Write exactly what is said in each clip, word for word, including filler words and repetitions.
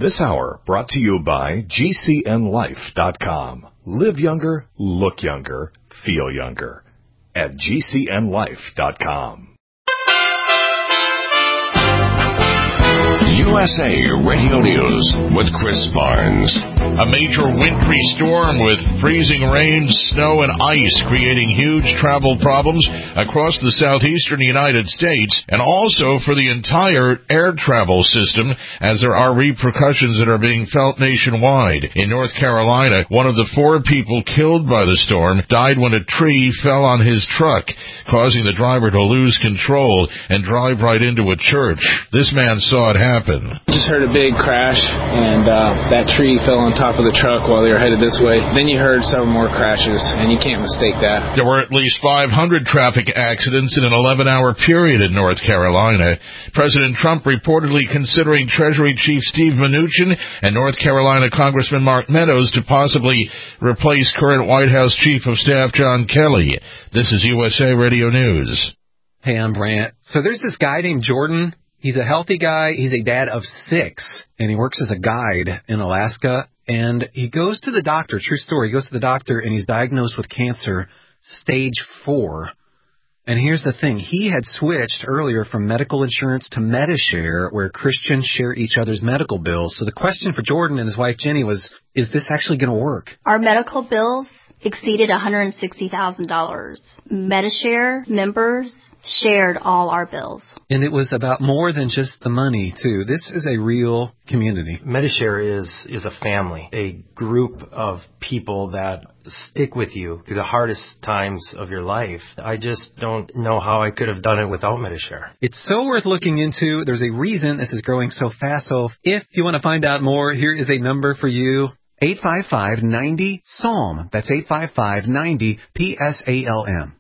This hour brought to you by G C N life dot com. Live younger, look younger, feel younger at G C N life dot com. U S A Radio News with Chris Barnes. A major wintry storm with freezing rain, snow, and ice creating huge travel problems across the southeastern United States and also for the entire air travel system as there are repercussions that are being felt nationwide. In North Carolina, one of the four people killed by the storm died when a tree fell on his truck, causing the driver to lose control and drive right into a church. This man saw it happen. Just heard a big crash, and uh, that tree fell on top of the truck while they were headed this way. Then you heard several more crashes, and you can't mistake that. There were at least five hundred traffic accidents in an eleven-hour period in North Carolina. President Trump reportedly considering Treasury Chief Steve Mnuchin and North Carolina Congressman Mark Meadows to possibly replace current White House Chief of Staff John Kelly. This is U S A Radio News. Hey, I'm Brant. So there's this guy named Jordan. He's a healthy guy. He's a dad of six, and he works as a guide in Alaska. And he goes to the doctor, true story, he goes to the doctor, and he's diagnosed with cancer, stage four. And here's the thing. He had switched earlier from medical insurance to Medishare, where Christians share each other's medical bills. So the question for Jordan and his wife, Jenny, was, is this actually going to work? Our medical bills exceeded one hundred sixty thousand dollars. Medishare members shared all our bills. And it was about more than just the money, too. This is a real community. Medishare is is a family, a group of people that stick with you through the hardest times of your life. I just don't know how I could have done it without Medishare. It's so worth looking into. There's a reason this is growing so fast. So if you want to find out more, here is a number for you. eight five five, nine zero, S A L M. That's eight five five, nine zero, P S A L M.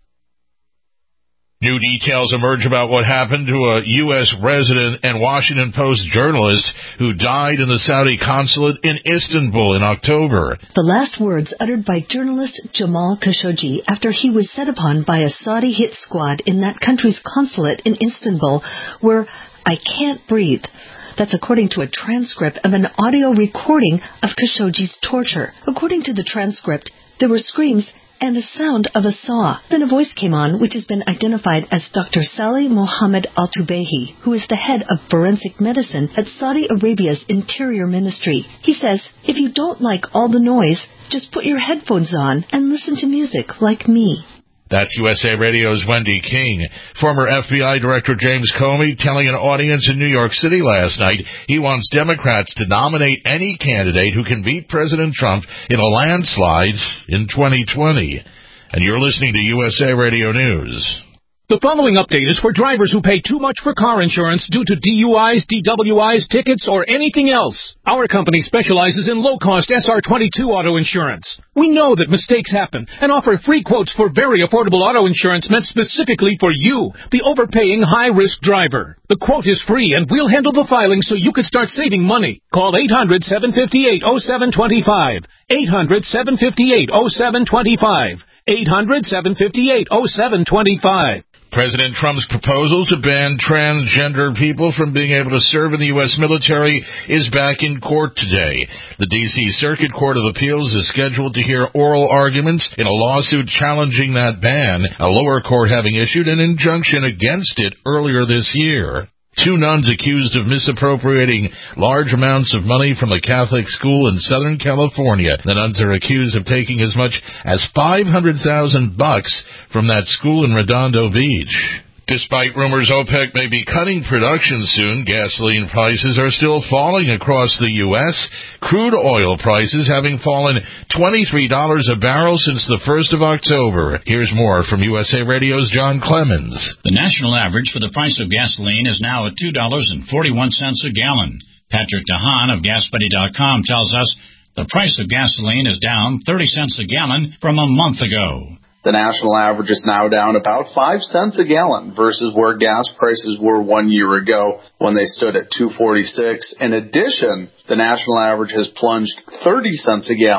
New details emerge about what happened to a U S resident and Washington Post journalist who died in the Saudi consulate in Istanbul in October. The last words uttered by journalist Jamal Khashoggi after he was set upon by a Saudi hit squad in that country's consulate in Istanbul were, "I can't breathe." That's according to a transcript of an audio recording of Khashoggi's torture. According to the transcript, there were screams and the sound of a saw. Then a voice came on, which has been identified as Doctor Salih Mohammed Al-Tubehi, who is the head of forensic medicine at Saudi Arabia's Interior Ministry. He says, if you don't like all the noise, just put your headphones on and listen to music like me. That's U S A Radio's Wendy King. Former F B I Director James Comey telling an audience in New York City last night he wants Democrats to nominate any candidate who can beat President Trump in a landslide in twenty twenty. And you're listening to U S A Radio News. The following update is for drivers who pay too much for car insurance due to D U Is, D W Is, tickets, or anything else. Our company specializes in low-cost S R twenty-two auto insurance. We know that mistakes happen and offer free quotes for very affordable auto insurance meant specifically for you, the overpaying high-risk driver. The quote is free, and we'll handle the filing so you can start saving money. Call eight hundred, seven five eight, oh seven two five. eight hundred, seven five eight, oh seven two five. eight hundred, seven five eight, oh seven two five. President Trump's proposal to ban transgender people from being able to serve in the U S military is back in court today. The D C Circuit Court of Appeals is scheduled to hear oral arguments in a lawsuit challenging that ban, a lower court having issued an injunction against it earlier this year. Two nuns accused of misappropriating large amounts of money from a Catholic school in Southern California. The nuns are accused of taking as much as five hundred thousand bucks from that school in Redondo Beach. Despite rumors OPEC may be cutting production soon, gasoline prices are still falling across the U S, crude oil prices having fallen twenty-three dollars a barrel since the first of October. Here's more from U S A Radio's John Clemens. The national average for the price of gasoline is now at two dollars and forty-one cents a gallon. Patrick DeHaan of gas buddy dot com tells us the price of gasoline is down thirty cents a gallon from a month ago. The national average is now down about five cents a gallon versus where gas prices were one year ago when they stood at two forty-six. In addition, the national average has plunged thirty cents a gallon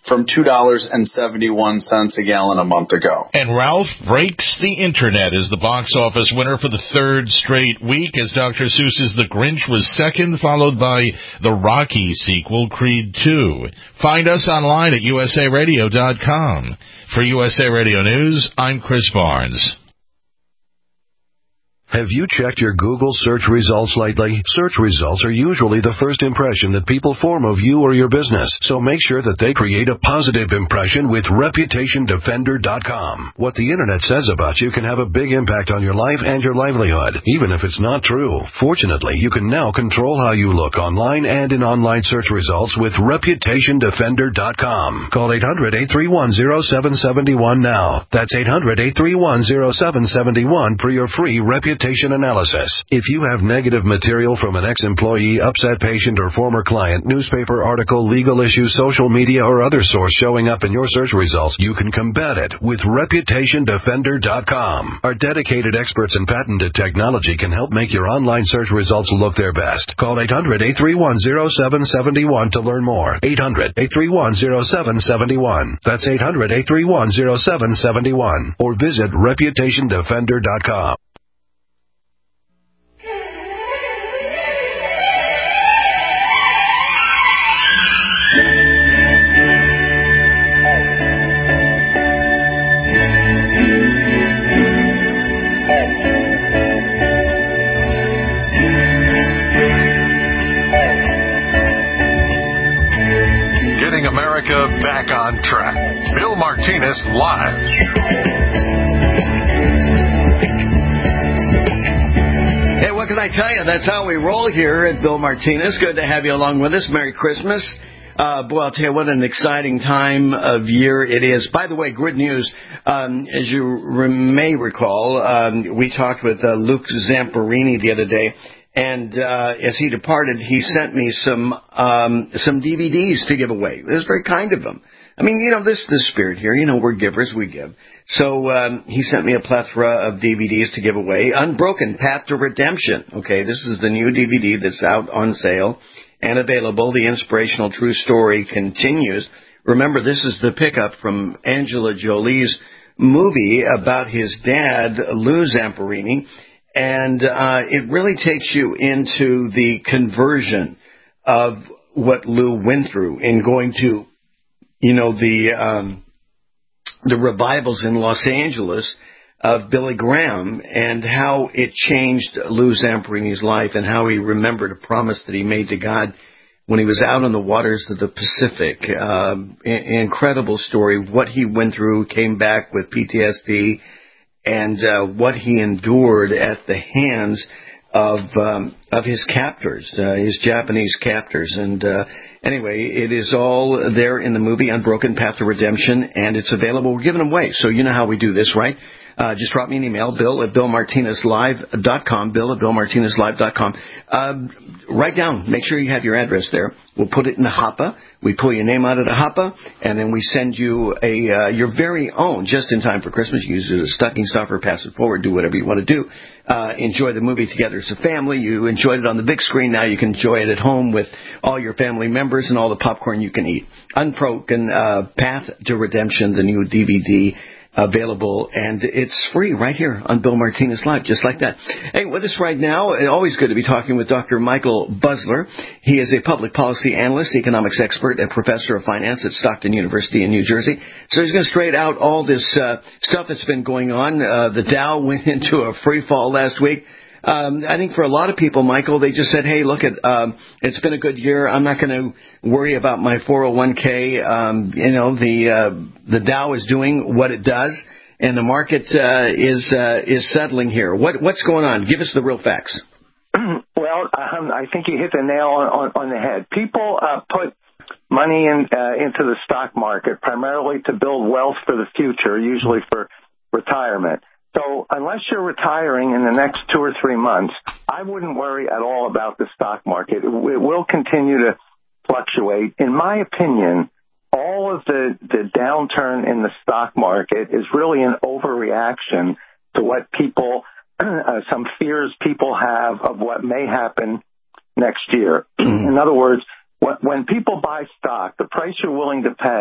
from two dollars and seventy-one cents a gallon a month ago. And Ralph Breaks the Internet is the box office winner for the third straight week, as Doctor Seuss's The Grinch was second, followed by the Rocky sequel, Creed two. Find us online at U S A radio dot com. For U S A Radio News, I'm Chris Barnes. Have you checked your Google search results lately? Search results are usually the first impression that people form of you or your business, so make sure that they create a positive impression with reputation defender dot com. What the Internet says about you can have a big impact on your life and your livelihood, even if it's not true. Fortunately, you can now control how you look online and in online search results with reputation defender dot com. Call eight hundred, eight three one, zero seven seven one now. That's eight hundred, eight three one, zero seven seven one for your free reputation analysis. If you have negative material from an ex-employee, upset patient, or former client, newspaper article, legal issue, social media, or other source showing up in your search results, you can combat it with reputation defender dot com. Our dedicated experts in patented technology can help make your online search results look their best. Call eight hundred, eight three one, zero seven seven one to learn more. eight hundred, eight three one, zero seven seven one. That's eight hundred, eight three one, zero seven seven one. Or visit reputation defender dot com. America back on track. Bill Martinez Live. Hey, what can I tell you? That's how we roll here at Bill Martinez. Good to have you along with us. Merry Christmas. Uh, boy, I'll tell you what an exciting time of year it is. By the way, good news. Um, as you re- may recall, um, we talked with uh, Luke Zamperini the other day. And uh as he departed, he sent me some um some D V Ds to give away. It was very kind of him. I mean, you know, this is the spirit here. You know, we're givers, we give. So um he sent me a plethora of D V Ds to give away. Unbroken, Path to Redemption. Okay, this is the new D V D that's out on sale and available. The inspirational true story continues. Remember, this is the pickup from Angela Jolie's movie about his dad, Lou Zamperini. And uh it really takes you into the conversion of what Lou went through in going to, you know, the um the revivals in Los Angeles of Billy Graham, and how it changed Lou Zamperini's life, and how he remembered a promise that he made to God when he was out on the waters of the Pacific. Uh, incredible story, what he went through, came back with P T S D, and uh, what he endured at the hands of um, of his captors, uh, his Japanese captors. And uh, anyway, it is all there in the movie, Unbroken, Path to Redemption, and it's available. We're giving them away, so you know how we do this, right? Uh, just drop me an email, bill at bill martinez live dot com, bill at bill martinez live dot com. Uh, write down, make sure you have your address there. We'll put it in the hopper. We pull your name out of the hopper, and then we send you a uh, your very own, just in time for Christmas. Use it as a stocking stuffer, pass it forward, do whatever you want to do. Uh, enjoy the movie together as a family. You enjoyed it on the big screen. Now you can enjoy it at home with all your family members and all the popcorn you can eat. Unbroken, uh, Path to Redemption, the new D V D. Available, and it's free right here on Bill Martinez Live, just like that. Hey, with us right now, always good to be talking with Doctor Michael Busler. He is a public policy analyst, economics expert, and professor of finance at Stockton University in New Jersey. So he's going to straight out all this uh, stuff that's been going on. Uh, the Dow went into a free fall last week. Um, I think for a lot of people, Michael, they just said, hey, look, at, um, it's been a good year. I'm not going to worry about my four oh one k. Um, you know, the uh, the Dow is doing what it does, and the market uh, is uh, is settling here. What What's going on? Give us the real facts. Well, um, I think you hit the nail on, on, on the head. People uh, put money in, uh, into the stock market primarily to build wealth for the future, usually for retirement. So unless you're retiring in the next two or three months, I wouldn't worry at all about the stock market. It will continue to fluctuate. In my opinion, all of the, the downturn in the stock market is really an overreaction to what people, uh, some fears people have of what may happen next year. In other words, when people buy stock, the price you're willing to pay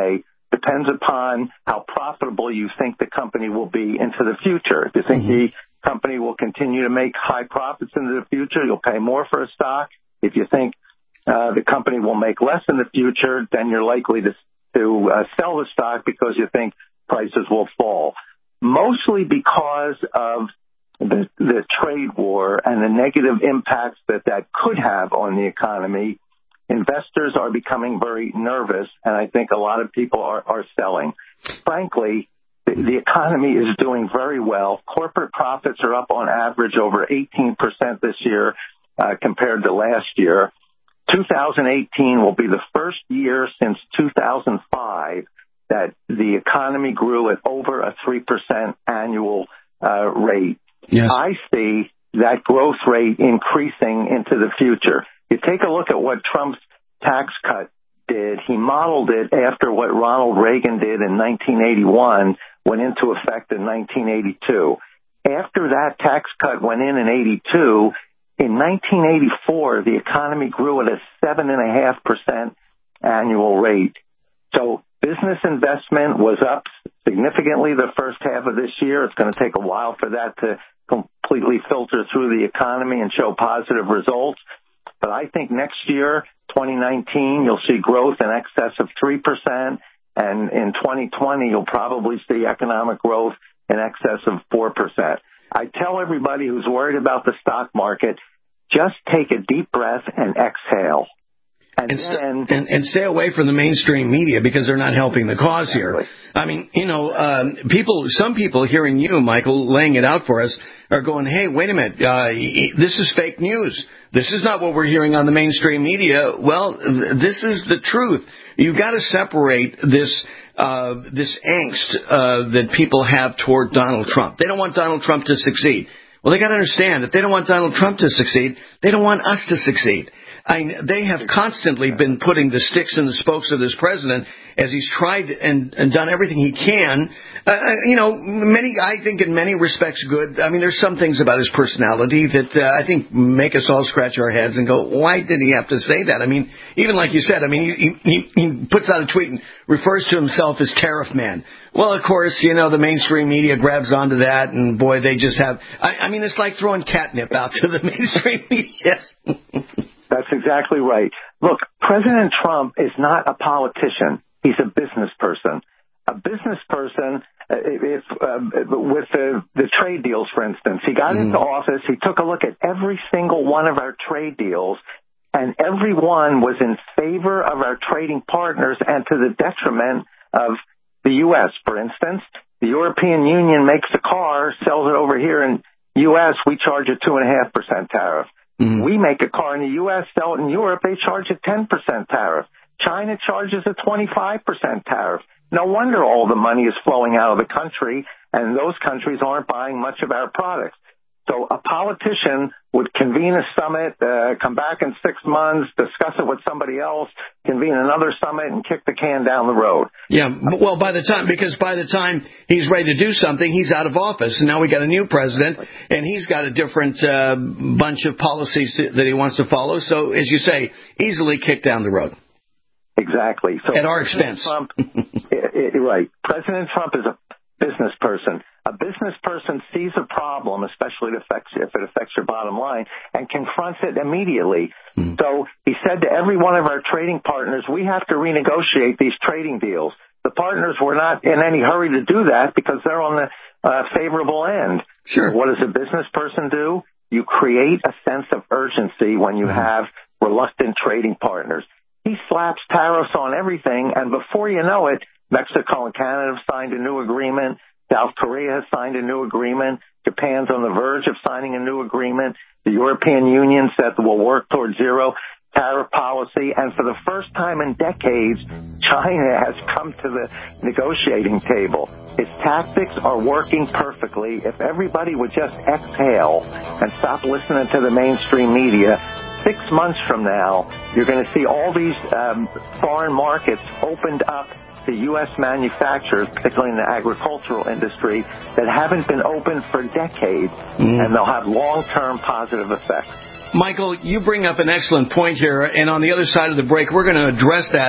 depends upon how profitable you think the company will be into the future. If you think mm-hmm. the company will continue to make high profits into the future, you'll pay more for a stock. If you think uh, the company will make less in the future, then you're likely to, to uh, sell the stock because you think prices will fall. Mostly because of the, the trade war and the negative impacts that that could have on the economy, investors are becoming very nervous, and I think a lot of people are, are selling. Frankly, the, the economy is doing very well. Corporate profits are up on average over eighteen percent this year uh, compared to last year. two thousand eighteen will be the first year since two thousand five that the economy grew at over a three percent annual uh, rate. Yes. I see that growth rate increasing into the future. You take a look at what Trump's tax cut did. He modeled it after what Ronald Reagan did in nineteen eighty-one, went into effect in nineteen eighty-two. After that tax cut went in in eighty-two, in nineteen eighty-four, the economy grew at a seven point five percent annual rate. So business investment was up significantly the first half of this year. It's going to take a while for that to completely filter through the economy and show positive results. But I think next year, twenty nineteen, you'll see growth in excess of three percent. And in twenty twenty, you'll probably see economic growth in excess of four percent. I tell everybody who's worried about the stock market, just take a deep breath and exhale. And, and, then, and, and stay away from the mainstream media because they're not helping the cause exactly. here. I mean, you know, um, people, some people hearing you, Michael, laying it out for us are going, hey, wait a minute, uh, this is fake news. This is not what we're hearing on the mainstream media. Well, th- this is the truth. You've got to separate this uh, this angst uh, that people have toward Donald Trump. They don't want Donald Trump to succeed. Well, they got to understand, if they don't want Donald Trump to succeed, they don't want us to succeed. I mean, they have constantly been putting the sticks in the spokes of this president as he's tried and, and done everything he can. Uh, you know, many, I think in many respects good. I mean, there's some things about his personality that uh, I think make us all scratch our heads and go, why did he have to say that? I mean, even like you said, I mean, he, he, he puts out a tweet and refers to himself as Tariff Man. Well, of course, you know, the mainstream media grabs onto that, and boy, they just have, I, I mean, it's like throwing catnip out to the mainstream media. That's exactly right. Look, President Trump is not a politician. He's a business person. A business person, if, um, with the, the trade deals, for instance, he got mm. into office, he took a look at every single one of our trade deals, and every one was in favor of our trading partners and to the detriment of the U S. For instance, the European Union makes a car, sells it over here in U S, we charge a two point five percent tariff. Mm-hmm. We make a car in the U S, sell it in Europe, they charge a ten percent tariff. China charges a twenty-five percent tariff. No wonder all the money is flowing out of the country, and those countries aren't buying much of our products. So a politician would convene a summit, uh, come back in six months, discuss it with somebody else, convene another summit, and kick the can down the road. Yeah, well, by the time, because by the time he's ready to do something, he's out of office. And now we got a new president, and he's got a different uh, bunch of policies that he wants to follow. So, as you say, easily kicked down the road. Exactly. So at our expense. Trump, it, it, right. President Trump is a business person. A business person sees a problem, especially if it affects, if it affects your bottom line, and confronts it immediately. Mm. So he said to every one of our trading partners, we have to renegotiate these trading deals. The partners were not in any hurry to do that because they're on the uh, favorable end. Sure. What does a business person do? You create a sense of urgency when you mm. have reluctant trading partners. He slaps tariffs on everything, and before you know it, Mexico and Canada have signed a new agreement. South Korea has signed a new agreement. Japan's on the verge of signing a new agreement. The European Union said that we'll work towards zero tariff policy. And for the first time in decades, China has come to the negotiating table. Its tactics are working perfectly. If everybody would just exhale and stop listening to the mainstream media, six months from now, you're going to see all these um, foreign markets opened up to U S manufacturers, particularly in the agricultural industry, that haven't been open for decades, mm. and they'll have long-term positive effects. Michael, you bring up an excellent point here, and on the other side of the break, we're going to address that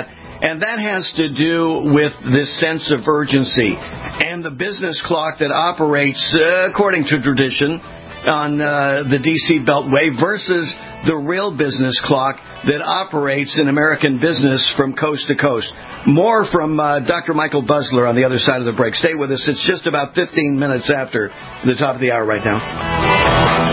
And that has to do with this sense of urgency and the business clock that operates, uh, according to tradition, on uh, the D C Beltway versus the real business clock that operates in American business from coast to coast. More from uh, Doctor Michael Busler on the other side of the break. Stay with us. It's just about fifteen minutes after the top of the hour right now.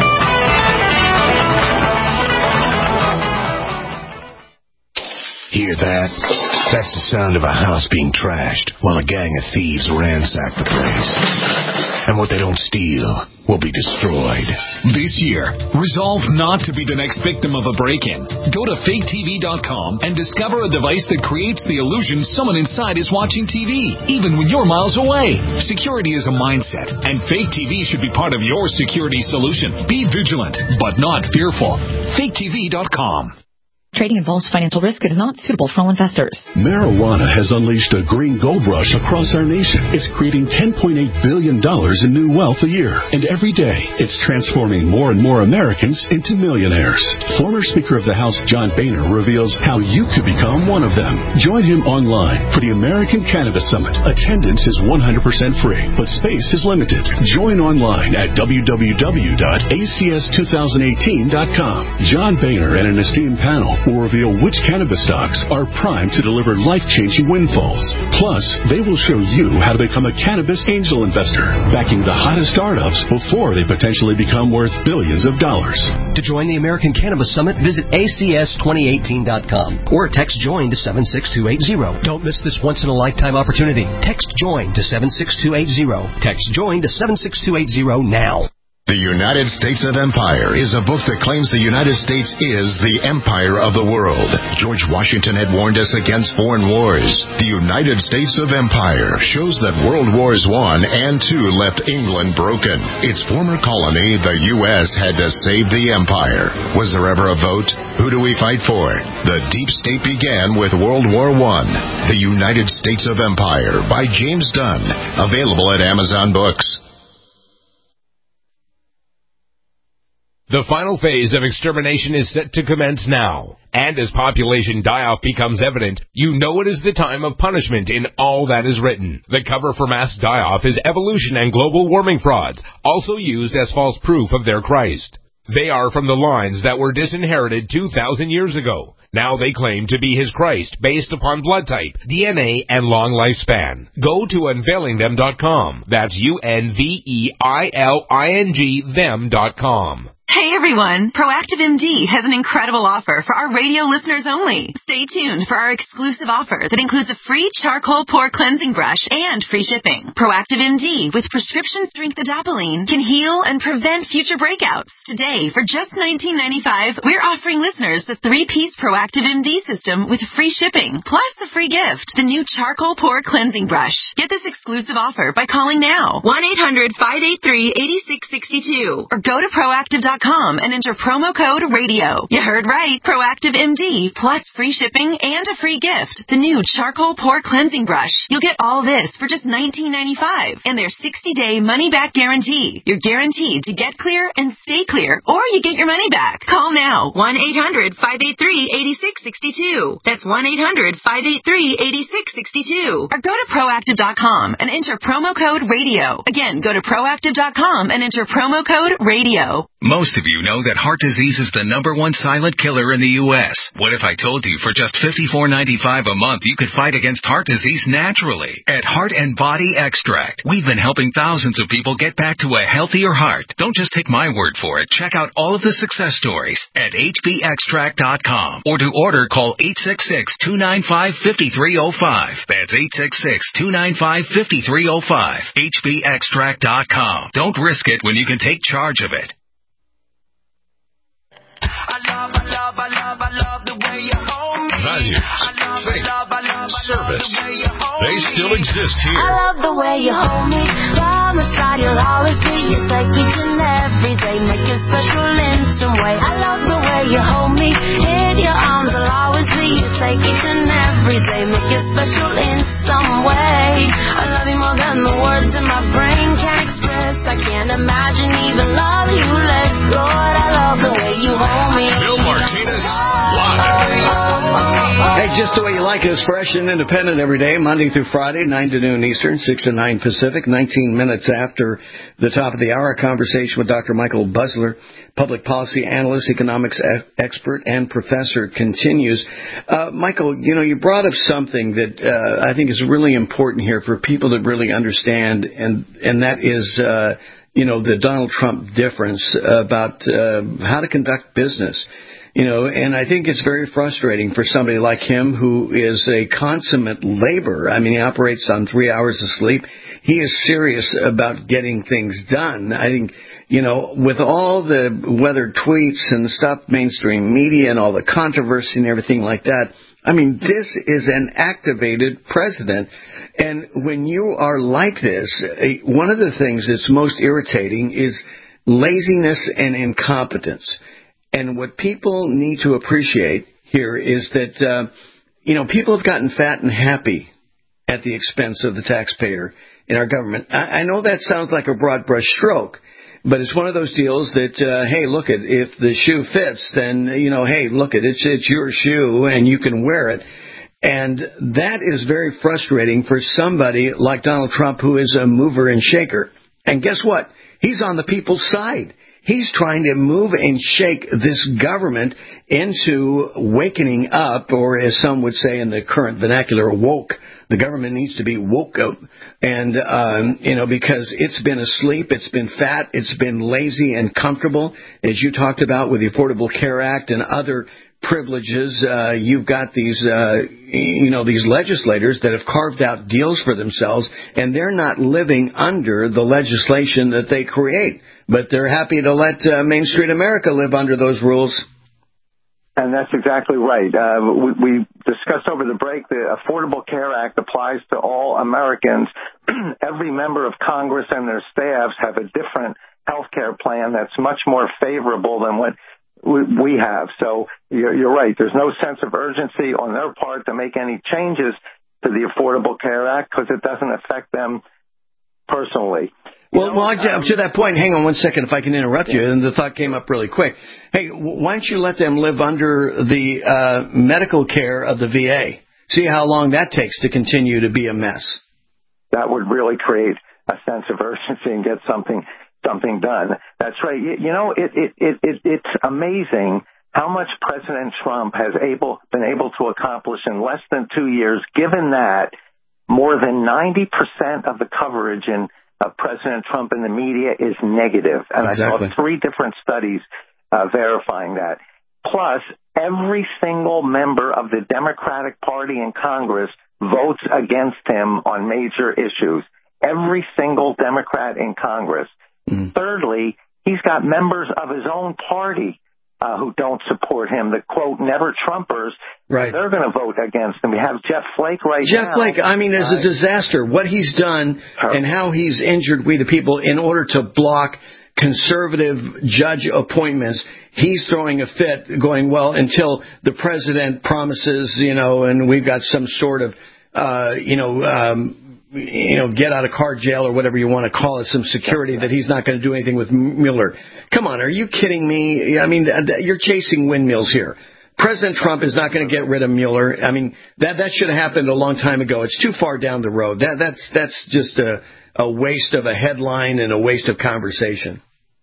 Hear that? That's the sound of a house being trashed while a gang of thieves ransack the place. And what they don't steal will be destroyed. This year, resolve not to be the next victim of a break-in. Go to fake T V dot com and discover a device that creates the illusion someone inside is watching T V, even when you're miles away. Security is a mindset, and Fake T V should be part of your security solution. Be vigilant, but not fearful. fake T V dot com. Trading involves financial risk. It is not suitable for all investors. Marijuana has unleashed a green gold rush across our nation. It's creating ten point eight billion dollars in new wealth a year. And every day, it's transforming more and more Americans into millionaires. Former Speaker of the House John Boehner reveals how you could become one of them. Join him online for the American Cannabis Summit. Attendance is one hundred percent free, but space is limited. Join online at w w w dot a c s two thousand eighteen dot com. John Boehner and an esteemed panel will reveal which cannabis stocks are primed to deliver life-changing windfalls. Plus, they will show you how to become a cannabis angel investor, backing the hottest startups before they potentially become worth billions of dollars. To join the American Cannabis Summit, visit a c s twenty eighteen dot com or text JOIN to seven six two eight zero. Don't miss this once-in-a-lifetime opportunity. Text JOIN to seven six two eight zero. Text JOIN to seven six two eight zero now. The United States of Empire is a book that claims the United States is the empire of the world. George Washington had warned us against foreign wars. The United States of Empire shows that World Wars One and Two left England broken. Its former colony, the U S, had to save the empire. Was there ever a vote? Who do we fight for? The deep state began with World War One. The United States of Empire by James Dunn. Available at Amazon Books. The final phase of extermination is set to commence now. And as population die-off becomes evident, you know it is the time of punishment in all that is written. The cover for mass die-off is evolution and global warming frauds, also used as false proof of their Christ. They are from the lines that were disinherited two thousand years ago. Now they claim to be his Christ based upon blood type, D N A, and long lifespan. Go to unveiling them dot com. That's U N V E I L I N G them dot com. Hey everyone, Proactive M D has an incredible offer for our radio listeners only. Stay tuned for our exclusive offer that includes a free charcoal pore cleansing brush and free shipping. Proactive M D with prescription strength adapalene can heal and prevent future breakouts. Today, for just nineteen ninety-five dollars, we're offering listeners the three-piece Proactive M D system with free shipping, plus the free gift, the new charcoal pore cleansing brush. Get this exclusive offer by calling now, one eight hundred five eight three eight six six two, or go to proactive dot com and enter promo code radio. You heard right. Proactive M D plus free shipping and a free gift. The new charcoal pore cleansing brush. You'll get all this for just nineteen ninety-five dollars and their sixty-day money-back guarantee. You're guaranteed to get clear and stay clear, or you get your money back. Call now. one eight hundred five eight three eight six six two. That's one eight hundred five eight three eight six six two. Or go to proactive dot com and enter promo code radio. Again, go to proactive dot com and enter promo code radio. Most of you know that heart disease is the number one silent killer in the U S. What if I told you for just fifty-four ninety-five a month you could fight against heart disease naturally? At Heart and Body Extract, we've been helping thousands of people get back to a healthier heart. Don't just take my word for it. Check out all of the success stories at h b extract dot com. Or to order, call eight six six two nine five five three zero five. That's eight six six two nine five five three zero five. h b extract dot com. Don't risk it when you can take charge of it. Values, faith, service. They still exist here. I love the way you hold me. By my side, you'll always be. It's like each and every day, make you special in some way. I love the way you hold me. In your arms, I'll always be. It's like each and every day, make you special in some way. I love you more than the words in my brain can express. I can't imagine even love you less. Lord, I love the way you hold me. Bill Martinez, live. Hey, just the way you like us, fresh and independent every day, Monday through Friday, nine to noon Eastern, six to nine Pacific, nineteen minutes after the top of the hour. A conversation with Doctor Michael Busler, public policy analyst, economics e- expert, and professor continues. Uh, Michael, you know, you brought up something that uh, I think is really important here for people to really understand, and, and that is, uh, you know, the Donald Trump difference about uh, how to conduct business. You know, and I think it's very frustrating for somebody like him who is a consummate laborer. I mean, he operates on three hours of sleep. He is serious about getting things done. I think, you know, with all the weather tweets and the stuff, mainstream media and all the controversy and everything like that, I mean, this is an activated president. And when you are like this, one of the things that's most irritating is laziness and incompetence. And what people need to appreciate here is that, uh, you know, people have gotten fat and happy at the expense of the taxpayer in our government. I, I know that sounds like a broad brush stroke, but it's one of those deals that, uh, hey, look, it, if the shoe fits, then, you know, hey, look, it, it's, it's your shoe and you can wear it. And that is very frustrating for somebody like Donald Trump, who is a mover and shaker. And guess what? He's on the people's side. He's trying to move and shake this government into wakening up, or as some would say in the current vernacular, woke. The government needs to be woke up. And, um, you know, because it's been asleep, it's been fat, it's been lazy and comfortable. As you talked about with the Affordable Care Act and other privileges, uh, you've got these, uh, you know, these legislators that have carved out deals for themselves, and they're not living under the legislation that they create. But they're happy to let uh, Main Street America live under those rules. And that's exactly right. Uh, we, we discussed over the break the Affordable Care Act applies to all Americans. Every member of Congress and their staffs have a different health care plan that's much more favorable than what we have. So you're, you're right. There's no sense of urgency on their part to make any changes to the Affordable Care Act because it doesn't affect them personally. Well, well, um, to that point, hang on one second if I can interrupt you, and the thought came up really quick. Hey, why don't you let them live under the uh, medical care of the V A? See how long that takes to continue to be a mess. That would really create a sense of urgency and get something something done. That's right. You, you know, it, it, it, it, it's amazing how much President Trump has able been able to accomplish in less than two years, given that more than ninety percent of the coverage in of President Trump in the media is negative. And exactly. I saw three different studies uh, verifying that. Plus, every single member of the Democratic Party in Congress votes against him on major issues. Every single Democrat in Congress. Mm. Thirdly, he's got members of his own party Uh, who don't support him, the quote, never Trumpers, right. They're going to vote against him. We have Jeff Flake right Jeff now. Jeff Flake, I mean, there's right. a disaster. What he's done and how he's injured we the people in order to block conservative judge appointments, he's throwing a fit going, well, until the president promises, you know, and we've got some sort of, uh, you know, um, you know, get out of car jail or whatever you want to call it, some security that he's not going to do anything with Mueller. Come on, are you kidding me? I mean, you're chasing windmills here. President Trump is not going to get rid of Mueller. I mean, that that should have happened a long time ago. It's too far down the road. That that's that's just a, a waste of a headline and a waste of conversation.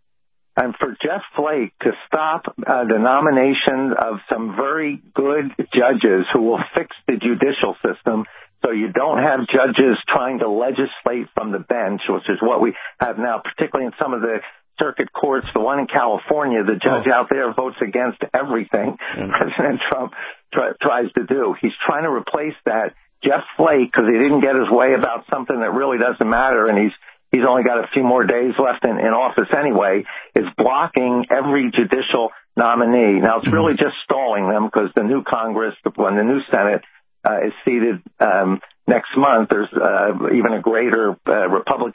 And for Jeff Flake to stop uh, the nomination of some very good judges who will fix the judicial system so you don't have judges trying to legislate from the bench, which is what we have now, particularly in some of the circuit courts. The one in California, the judge oh. out there votes against everything mm-hmm. President Trump try, tries to do. He's trying to replace that. Jeff Flake, because he didn't get his way about something that really doesn't matter, and he's he's only got a few more days left in, in office anyway, is blocking every judicial nominee. Now, it's mm-hmm. really just stalling them because the new Congress, when the new Senate uh, is seated um, next month, there's uh, even a greater uh, Republican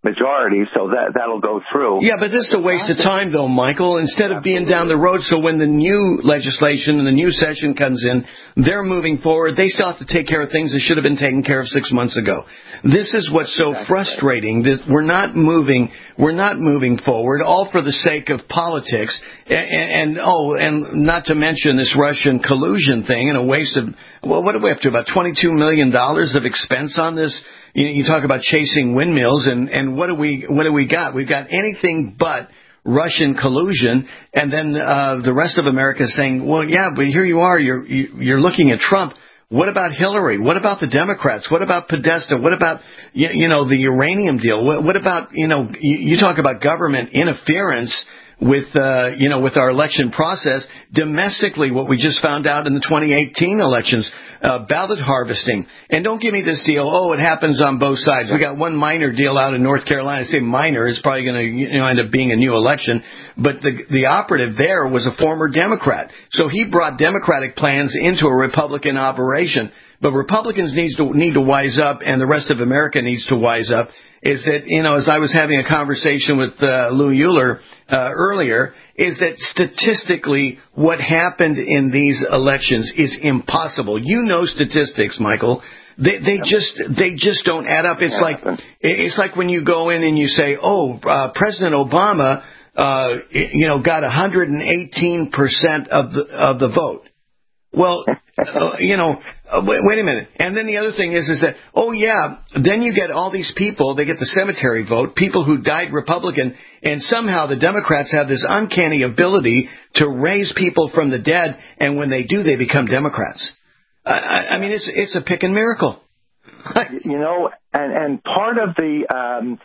majority, so that that'll go through. Yeah, but this is a waste of time, though, Michael. Instead of being down the road, so when the new legislation and the new session comes in, they're moving forward. They still have to take care of things that should have been taken care of six months ago. This is what's so frustrating, that we're not moving. We're not moving forward, all for the sake of politics, and, and oh, and not to mention this Russian collusion thing, and a waste of, well, what are we up to? About twenty-two million dollars of expense on this. You, you talk about chasing windmills, and, and what do we what do we got? We've got anything but Russian collusion, and then uh, the rest of America is saying, well, yeah, but here you are, you're you're looking at Trump. What about Hillary? What about the Democrats? What about Podesta? What about, you, you know, the uranium deal? What, what about, you know, you, you talk about government interference with, uh, you know, with our election process domestically, what we just found out in the twenty eighteen elections, uh, ballot harvesting. And don't give me this deal, oh, it happens on both sides. We got one minor deal out in North Carolina. I say minor, it's probably going to, you know, end up being a new election. But the, the operative there was a former Democrat. So he brought Democratic plans into a Republican operation. But Republicans need to, need to wise up, and the rest of America needs to wise up, is that, you know, as I was having a conversation with uh, Lou Euler uh, earlier, is that statistically what happened in these elections is impossible. You know statistics, Michael. They, they just they just don't add up. It's like it's like when you go in and you say, oh, uh, President Obama, uh, you know, got one hundred eighteen percent of the of the vote. Well, uh, you know, uh, wait, wait a minute. And then the other thing is, is that, oh, yeah, then you get all these people, they get the cemetery vote, people who died Republican, and somehow the Democrats have this uncanny ability to raise people from the dead, and when they do, they become Democrats. Uh, I, I mean, it's it's a pickin' miracle. You know, and, and part of the um,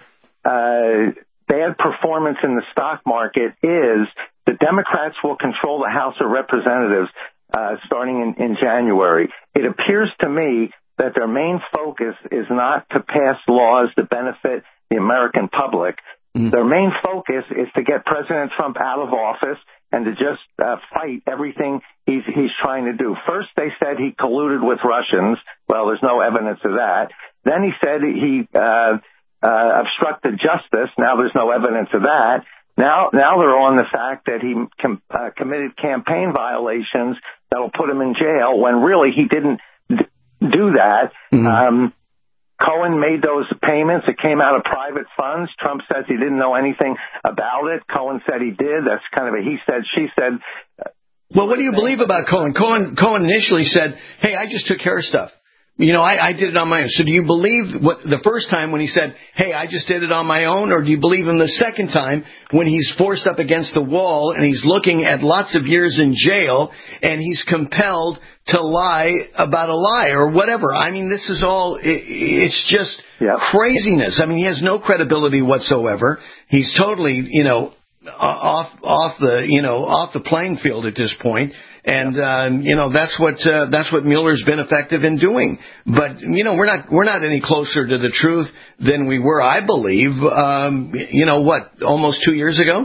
uh, bad performance in the stock market is the Democrats will control the House of Representatives Uh, starting in, in January. It appears to me that their main focus is not to pass laws that benefit the American public. Mm. Their main focus is to get President Trump out of office and to just uh, fight everything he's he's trying to do. First, they said he colluded with Russians. Well, there's no evidence of that. Then he said he uh, uh, obstructed justice. Now there's no evidence of that. Now, now they're on the fact that he com- uh, committed campaign violations that'll put him in jail when really he didn't d- do that. Mm-hmm. Um, Cohen made those payments. It came out of private funds. Trump says he didn't know anything about it. Cohen said he did. That's kind of a he said, she said. Well, what do you believe about Cohen? Cohen, Cohen initially said, hey, I just took care of stuff. You know, I, I did it on my own. So do you believe what the first time when he said, hey, I just did it on my own, or do you believe him the second time when he's forced up against the wall and he's looking at lots of years in jail and he's compelled to lie about a lie or whatever? I mean, this is all, it, it's just yep. craziness. I mean, he has no credibility whatsoever. He's totally, you know, off off the you know off the playing field at this point. And um, you know that's what uh, that's what Mueller's been effective in doing. But you know we're not we're not any closer to the truth than we were, I believe. Um, you know what? Almost two years ago.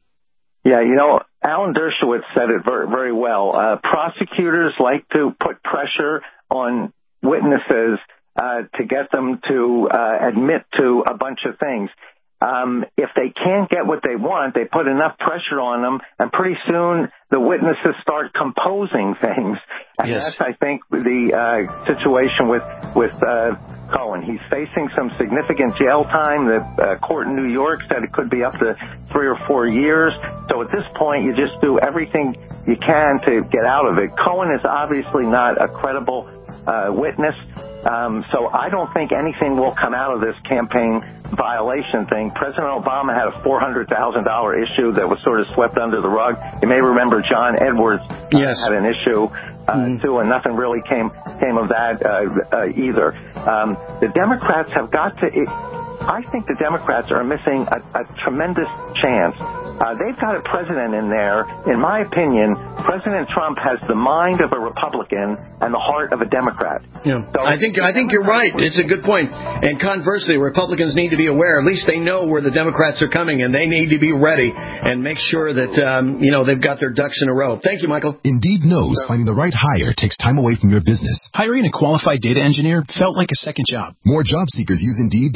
Yeah, you know Alan Dershowitz said it very very well. Uh, prosecutors like to put pressure on witnesses uh, to get them to uh, admit to a bunch of things. Um, if they can't get what they want, they put enough pressure on them, and pretty soon the witnesses start composing things. And yes. that's, I think, the uh, situation with with uh, Cohen. He's facing some significant jail time. The uh, court in New York said it could be up to three or four years. So at this point, you just do everything you can to get out of it. Cohen is obviously not a credible uh, witness. Um, so I don't think anything will come out of this campaign violation thing. President Obama had a four hundred thousand dollars issue that was sort of swept under the rug. You may remember John Edwards uh, yes. had an issue uh, mm. too, and nothing really came came of that uh, uh, either. Um, the Democrats have got to. It, I think the Democrats are missing a, a tremendous chance. Uh, they've got a president in there. In my opinion, President Trump has the mind of a Republican and the heart of a Democrat. Yeah, so I think I think you're right. It's a good point. And conversely, Republicans need to be aware. At least they know where the Democrats are coming, and they need to be ready and make sure that um, you know they've got their ducks in a row. Thank you, Michael. Indeed knows finding the right hire takes time away from your business. Hiring a qualified data engineer felt like a second job. More job seekers use Indeed than any other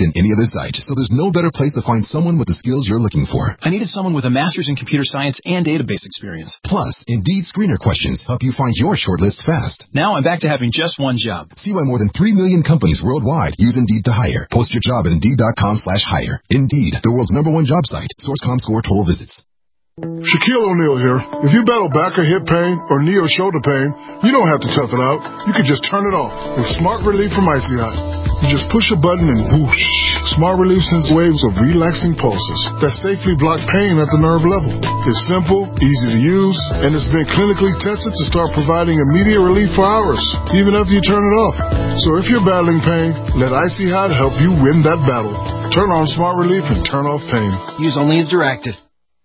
business site, so there's no better place to find someone with the skills you're looking for. I needed someone with a master's in computer science and database experience. Plus, Indeed screener questions help you find your shortlist fast. Now I'm back to having just one job. See why more than three million companies worldwide use Indeed to hire. Post your job at Indeed.com slash hire. Indeed, the world's number one job site. Source dot com score total visits. Shaquille O'Neal here. If you battle back or hip pain or knee or shoulder pain, you don't have to tough it out. You can just turn it off with Smart Relief from Icy Hot. You just push a button and whoosh. Smart Relief sends waves of relaxing pulses that safely block pain at the nerve level. It's simple, easy to use, and it's been clinically tested to start providing immediate relief for hours, even after you turn it off. So if you're battling pain, let Icy Hot help you win that battle. Turn on Smart Relief and turn off pain. Use only as directed.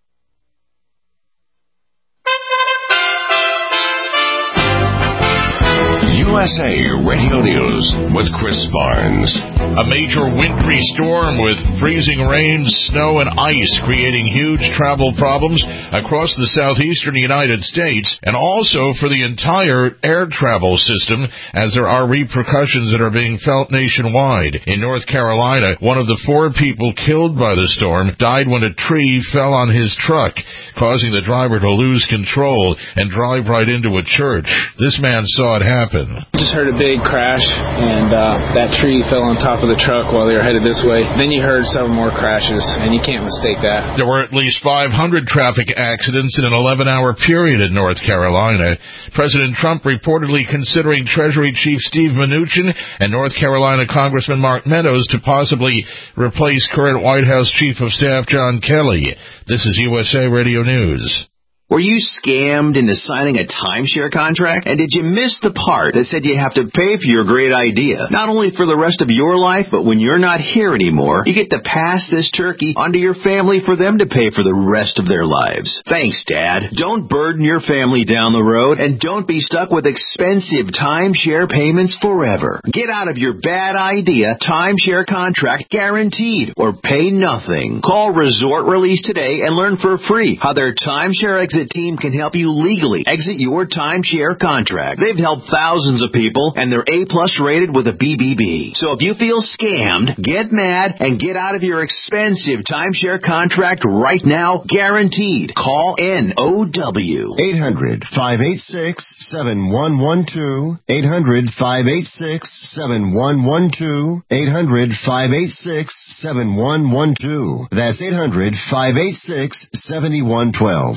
U S A Radio News with Chris Barnes. A major wintry storm with freezing rain, snow, and ice creating huge travel problems across the southeastern United States and also for the entire air travel system as there are repercussions that are being felt nationwide. In North Carolina, one of the four people killed by the storm died when a tree fell on his truck, causing the driver to lose control and drive right into a church. This man saw it happen. Just heard a big crash, and uh, that tree fell on top of the truck while they were headed this way. Then you heard several more crashes, and you can't mistake that. There were at least five hundred traffic accidents in an eleven-hour period in North Carolina. President Trump reportedly considering Treasury Chief Steve Mnuchin and North Carolina Congressman Mark Meadows to possibly replace current White House Chief of Staff John Kelly. This is U S A Radio News. Were you scammed into signing a timeshare contract? And did you miss the part that said you have to pay for your great idea? Not only for the rest of your life, but when you're not here anymore, you get to pass this turkey onto your family for them to pay for the rest of their lives. Thanks, Dad. Don't burden your family down the road, and don't be stuck with expensive timeshare payments forever. Get out of your bad idea timeshare contract guaranteed, or pay nothing. Call Resort Release today and learn for free how their timeshare exit team can help you legally exit your timeshare contract. They've helped thousands of people, and they're A-plus rated with a B B B. So if you feel scammed, get mad and get out of your expensive timeshare contract right now, guaranteed. Call N O W. eight hundred, five eight six, seven one one two. eight hundred, five eight six, seven one one two. eight hundred, five eight six, seven one one two. That's eight hundred, five eight six, seven one one two.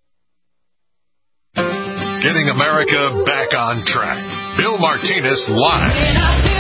Getting America back on track. Bill Martinez live.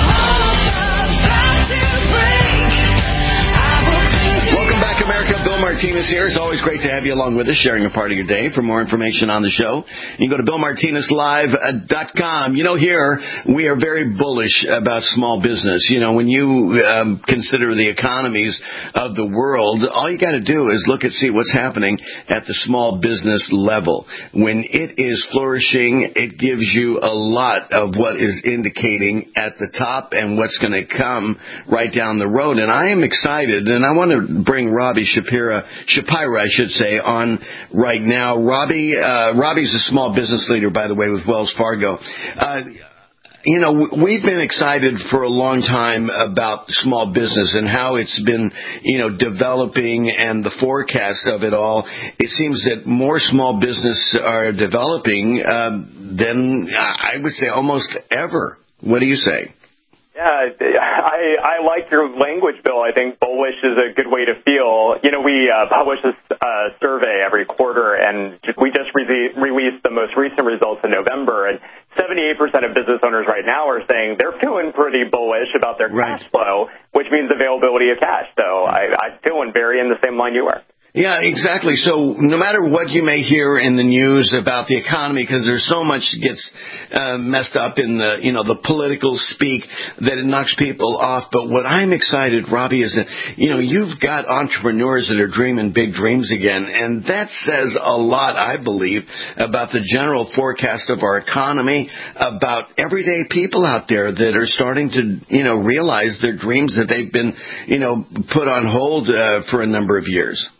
Welcome back, America. Bill Martinez here. It's always great to have you along with us, sharing a part of your day. For more information on the show, you can go to bill martinez live dot com. You know, here we are very bullish about small business. You know, when you um, consider the economies of the world, all you got to do is look and see what's happening at the small business level. When it is flourishing, it gives you a lot of what is indicating at the top and what's going to come right down the road. And I am excited, and I want to bring Robbie Shapira, Shapira, I should say, on right now. Robbie, uh, Robbie's a small business leader, by the way, with Wells Fargo. Uh, You know, we've been excited for a long time about small business and how it's been, you know, developing and the forecast of it all. It seems that more small business are developing uh, than I would say almost ever. What do you say? Yeah, I, I like your language, Bill. I think bullish is a good way to feel. You know, we uh, publish this uh, survey every quarter, and we just re- released the most recent results in November, and seventy-eight percent of business owners right now are saying they're feeling pretty bullish about their right. cash flow, which means availability of cash. So I, I'm feeling very in the same line you are. Yeah, exactly. So no matter what you may hear in the news about the economy, because there's so much gets uh, messed up in the, you know, the political speak that it knocks people off. But what I'm excited, Robbie, is that, you know, you've got entrepreneurs that are dreaming big dreams again. And that says a lot, I believe, about the general forecast of our economy, about everyday people out there that are starting to, you know, realize their dreams that they've been, you know, put on hold uh, for a number of years.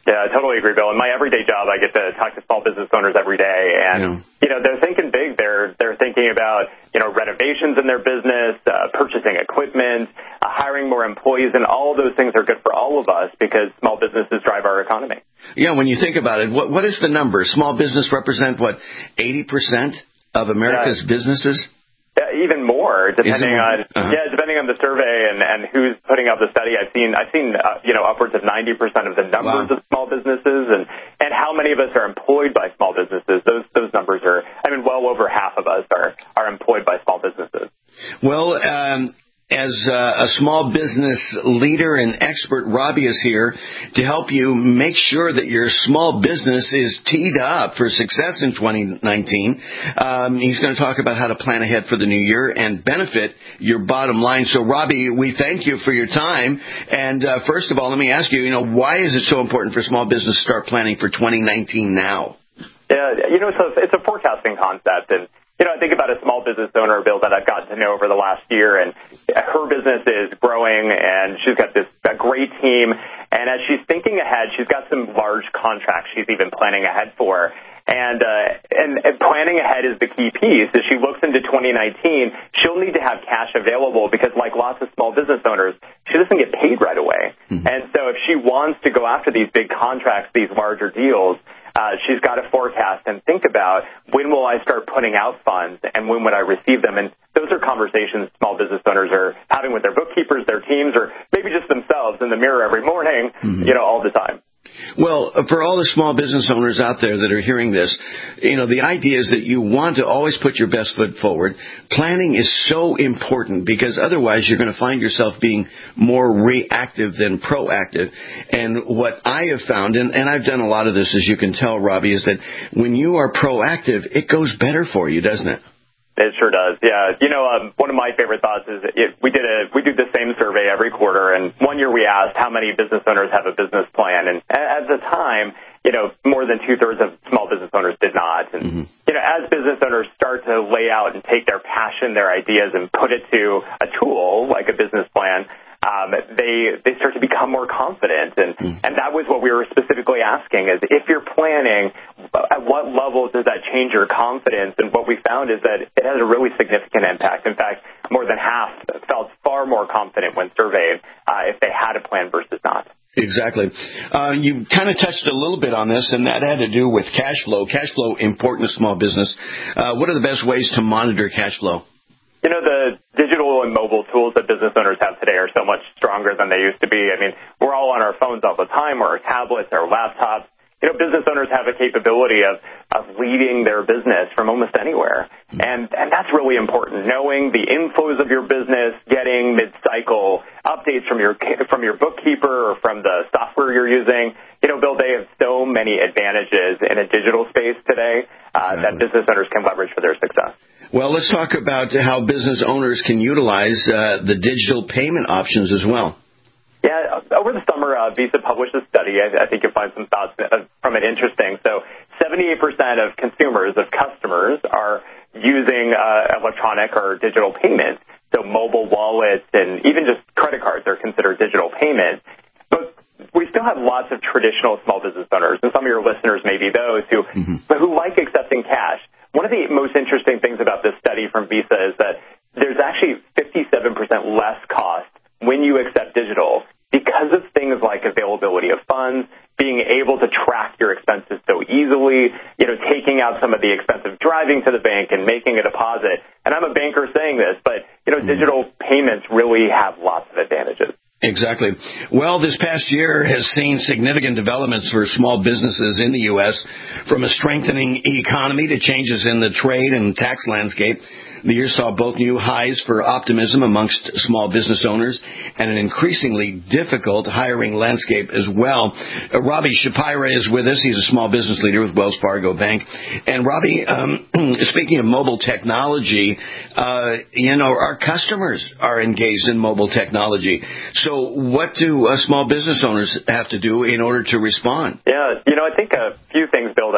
Yeah, I totally agree, Bill. In my everyday job, I get to talk to small business owners every day, and yeah. you know they're thinking big. They're they're thinking about you know renovations in their business, uh, purchasing equipment, uh, hiring more employees, and all of those things are good for all of us because small businesses drive our economy. Yeah, when you think about it, what what is the number? Small business represent what eighty percent of America's yeah. businesses. Uh, even more, depending on uh-huh. yeah, depending on the survey and, and who's putting out the study. I've seen I've seen uh, you know upwards of ninety percent of the numbers wow. of small businesses, and, and how many of us are employed by small businesses. Those those numbers are, I mean, well over half of us are are employed by small businesses. Well, um, as uh, a small business leader and expert, Robbie is here to help you make sure that your small business is teed up for success in twenty nineteen. Um, he's going to talk about how to plan ahead for the new year and benefit your bottom line. So, Robbie, we thank you for your time. And uh, first of all, let me ask you, you know, why is it so important for small business to start planning for twenty nineteen now? Yeah, you know, it's a, it's a forecasting concept, and you know, I think about a small business owner, Bill, that I've gotten to know over the last year, and her business is growing, and she's got this a great team. And as she's thinking ahead, she's got some large contracts she's even planning ahead for. And, uh, and and planning ahead is the key piece. As she looks into twenty nineteen, she'll need to have cash available because, like lots of small business owners, she doesn't get paid right away. Mm-hmm. And so if she wants to go after these big contracts, these larger deals, Uh, she's got to forecast and think about when will I start putting out funds and when would I receive them. And those are conversations small business owners are having with their bookkeepers, their teams, or maybe just themselves in the mirror every morning, mm-hmm. you know, all the time. Well, for all the small business owners out there that are hearing this, you know, the idea is that you want to always put your best foot forward. Planning is so important because otherwise you're going to find yourself being more reactive than proactive. And what I have found, and, and I've done a lot of this, as you can tell, Robbie, is that when you are proactive, it goes better for you, doesn't it? It sure does. Yeah. You know, um, one of my favorite thoughts is it, we did a we do the same survey every quarter, and one year we asked how many business owners have a business plan, and at the time, you know, more than two thirds of small business owners did not. And mm-hmm. you know, as business owners start to lay out and take their passion, their ideas, and put it to a tool like a business plan, um, they they start to become more confident. And mm-hmm. and that was what we were specifically asking: is if you're planning, at what level does that change your confidence? And what we found is that it has a really significant impact. In fact, more than half felt far more confident when surveyed uh, if they had a plan versus not. Exactly. Uh, you kind of touched a little bit on this, and that had to do with cash flow. Cash flow important to small business. Uh, what are the best ways to monitor cash flow? You know, the digital and mobile tools that business owners have today are so much stronger than they used to be. I mean, we're all on our phones all the time, or our tablets, our laptops. You know, business owners have a capability of, of leading their business from almost anywhere. And, and that's really important, knowing the inflows of your business, getting mid-cycle updates from your from your bookkeeper or from the software you're using. You know, Bill, they have so many advantages in a digital space today uh, exactly. that business owners can leverage for their success. Well, let's talk about how business owners can utilize uh, the digital payment options as well. Yeah, over the summer, uh, Visa published a study. I, I think you'll find some thoughts from it interesting. So seventy-eight percent of consumers, of customers, are using uh, electronic or digital payments. So mobile wallets and even just credit cards are considered digital payments. But we still have lots of traditional small business owners, and some of your listeners may be those who, mm-hmm. who like accepting cash. One of the most interesting things about this study from Visa is that there's actually fifty-seven percent less cost when you accept digital because of things like availability of funds, being able to track your expenses so easily, you know, taking out some of the expensive driving to the bank and making a deposit. And I'm a banker saying this, but, you know, mm-hmm. digital payments really have lots of advantages. Exactly. Well, this past year has seen significant developments for small businesses in the U S, from a strengthening economy to changes in the trade and tax landscape. The year saw both new highs for optimism amongst small business owners and an increasingly difficult hiring landscape as well. Uh, Robbie Shapira is with us. He's a small business leader with Wells Fargo Bank. And Robbie, um, speaking of mobile technology, uh, you know, our customers are engaged in mobile technology. So what do uh, small business owners have to do in order to respond? Yeah, you know, I think a few things, Bill, that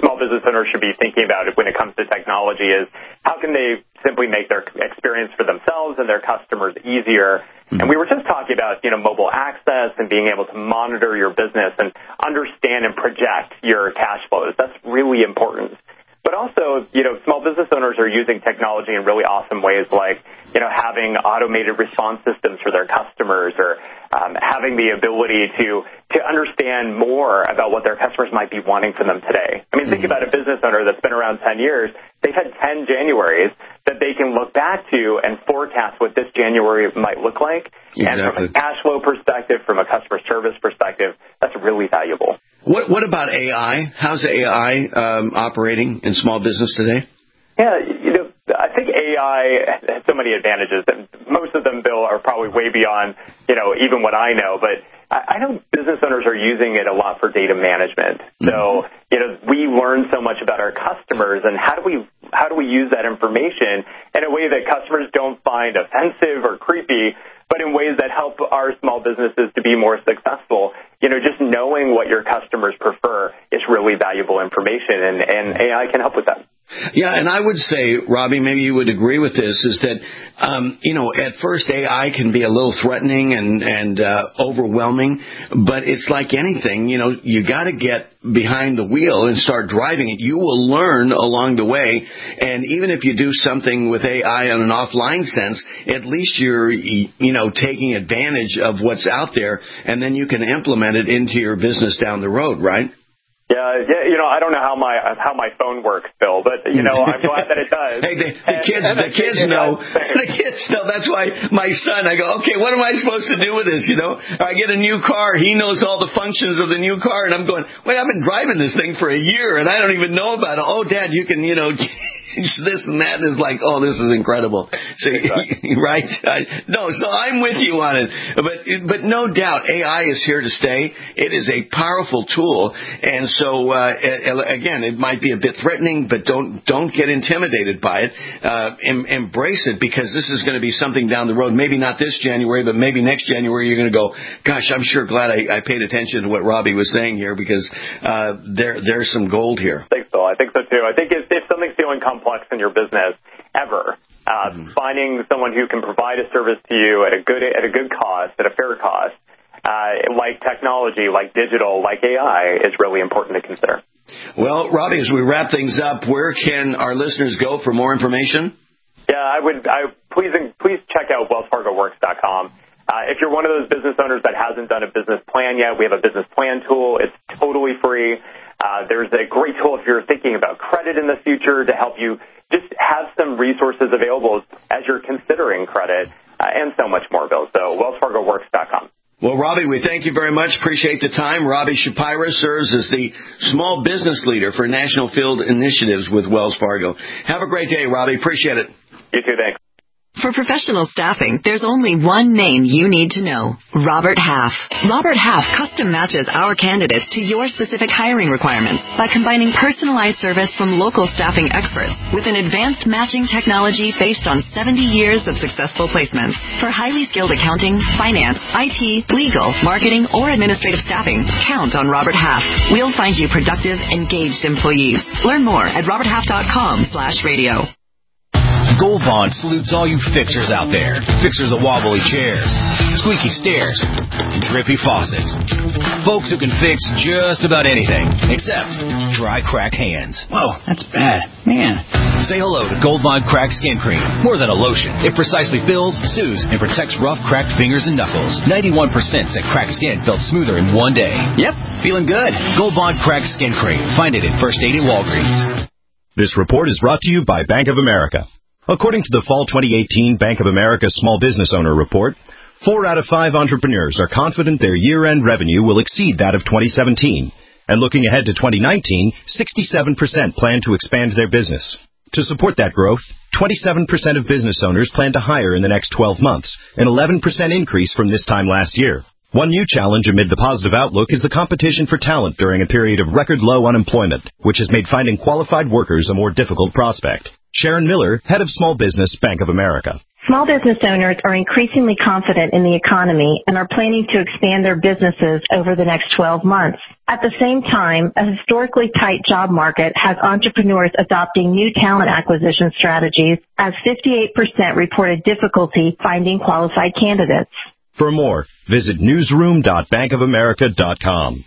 small business owners should be thinking about it when it comes to technology is how can they simply make their experience for themselves and their customers easier. And we were just talking about, you know, mobile access and being able to monitor your business and understand and project your cash flows. That's really important. But also, you know, small business owners are using technology in really awesome ways like, you know, having automated response systems for their customers or um, having the ability to to understand more about what their customers might be wanting from them today. I mean, think about a business owner that's been around ten years. They've had ten Januaries that they can look back to and forecast what this January might look like. Exactly. And from a cash flow perspective, from a customer service perspective, that's really valuable. What what about A I? How's A I um, operating in small business today? Yeah, you know, I think A I has so many advantages, and most of them, Bill, are probably way beyond, you know, even what I know. But I, I know business owners are using it a lot for data management. Mm-hmm. So, you know, we learn so much about our customers, and how do we how do we use that information in a way that customers don't find offensive or creepy, but in ways that help our small businesses to be more successful. You know, just knowing what your customers prefer is really valuable information, and, and A I can help with that. Yeah, and I would say, Robbie, maybe you would agree with this, is that, um, you know, at first A I can be a little threatening and, and uh, overwhelming, but it's like anything, you know, you got to get behind the wheel and start driving it. You will learn along the way, and even if you do something with A I on an offline sense, at least you're, you know, taking advantage of what's out there, and then you can implement it into your business down the road, right? Yeah, yeah, you know, I don't know how my how my phone works, Bill, but you know, I'm glad that it does. Hey, the, the kids, and, and the kids know. The kids know. That's why my son, I go, okay, what am I supposed to do with this? You know, I get a new car. He knows all the functions of the new car, and I'm going, wait, I've been driving this thing for a year, and I don't even know about it. Oh, Dad, you can, you know. This and that is like, oh, this is incredible. So, exactly. Right? I, no, so I'm with you on it. But but no doubt, A I is here to stay. It is a powerful tool, and so uh, again, it might be a bit threatening, but don't don't get intimidated by it. Uh, em, embrace it, because this is going to be something down the road. Maybe not this January, but maybe next January you're going to go, gosh, I'm sure glad I, I paid attention to what Robbie was saying here, because uh, there there's some gold here. I think so. I think so too. I think if, if something's feeling complex in your business ever, uh, mm-hmm. finding someone who can provide a service to you at a good at a good cost, at a fair cost, uh, like technology, like digital, like A I, is really important to consider. Well, Robbie, as we wrap things up, where can our listeners go for more information? Yeah, I would. I please please check out wells fargo works dot com. Uh, if you're one of those business owners that hasn't done a business plan yet, we have a business plan tool. It's totally free. Uh, there's a great tool if you're thinking about credit in the future to help you just have some resources available as you're considering credit, uh, and so much more, Bill. So wells fargo works dot com. Well, Robbie, we thank you very much. Appreciate the time. Robbie Shapira serves as the small business leader for National Field Initiatives with Wells Fargo. Have a great day, Robbie. Appreciate it. You too, thanks. For professional staffing, there's only one name you need to know: Robert Half. Robert Half custom matches our candidates to your specific hiring requirements by combining personalized service from local staffing experts with an advanced matching technology based on seventy years of successful placements. For highly skilled accounting, finance, I T, legal, marketing, or administrative staffing, count on Robert Half. We'll find you productive, engaged employees. Learn more at robert half dot com slash radio. Gold Bond salutes all you fixers out there. Fixers of wobbly chairs, squeaky stairs, and drippy faucets. Folks who can fix just about anything, except dry, cracked hands. Whoa, that's bad. Man. Say hello to Gold Bond Cracked Skin Cream. More than a lotion, it precisely fills, soothes, and protects rough, cracked fingers and knuckles. ninety-one percent said cracked skin felt smoother in one day. Yep, feeling good. Gold Bond Cracked Skin Cream. Find it at First Aid at Walgreens. This report is brought to you by Bank of America. According to the Fall twenty eighteen Bank of America Small Business Owner Report, four out of five entrepreneurs are confident their year-end revenue will exceed that of twenty seventeen. And looking ahead to twenty nineteen, sixty-seven percent plan to expand their business. To support that growth, twenty-seven percent of business owners plan to hire in the next twelve months, an eleven percent increase from this time last year. One new challenge amid the positive outlook is the competition for talent during a period of record low unemployment, which has made finding qualified workers a more difficult prospect. Sharon Miller, head of small business, Bank of America. Small business owners are increasingly confident in the economy and are planning to expand their businesses over the next twelve months. At the same time, a historically tight job market has entrepreneurs adopting new talent acquisition strategies, as fifty-eight percent reported difficulty finding qualified candidates. For more, visit newsroom dot bank of america dot com.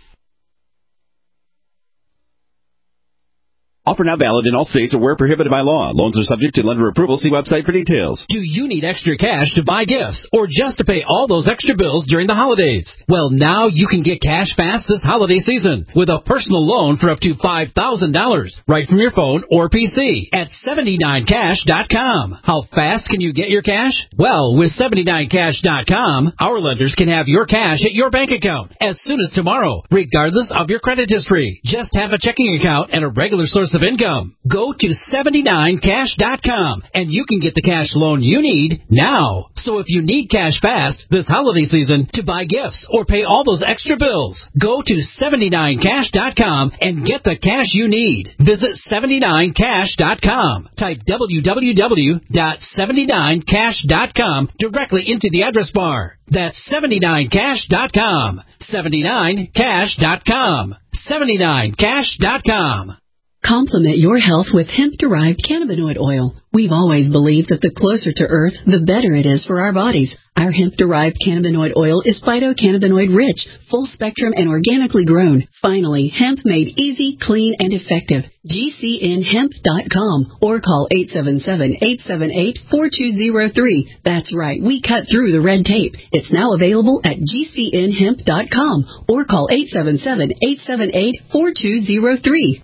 Offer not valid in all states or where prohibited by law. Loans are subject to lender approval. See website for details. Do you need extra cash to buy gifts or just to pay all those extra bills during the holidays? Well, now you can get cash fast this holiday season with a personal loan for up to five thousand dollars right from your phone or P C at seventy-nine cash dot com. How fast can you get your cash? Well, with seventy-nine cash dot com, our lenders can have your cash at your bank account as soon as tomorrow, regardless of your credit history. Just have a checking account and a regular source of income. Go to seventy-nine cash dot com and you can get the cash loan you need now. So if you need cash fast this holiday season to buy gifts or pay all those extra bills, go to seventy-nine cash dot com and get the cash you need. Visit seventy-nine cash dot com. Type w w w dot seventy-nine cash dot com directly into the address bar. That's seventy-nine cash dot com. seventy-nine cash dot com. seventy-nine cash dot com. Complement your health with hemp-derived cannabinoid oil. We've always believed that the closer to Earth, the better it is for our bodies. Our hemp-derived cannabinoid oil is phytocannabinoid-rich, full-spectrum, and organically grown. Finally, hemp made easy, clean, and effective. G C N hemp dot com or call eight seven seven, eight seven eight, four two zero three. That's right, we cut through the red tape. It's now available at G C N hemp dot com or call eight seven seven, eight seven eight, four two zero three.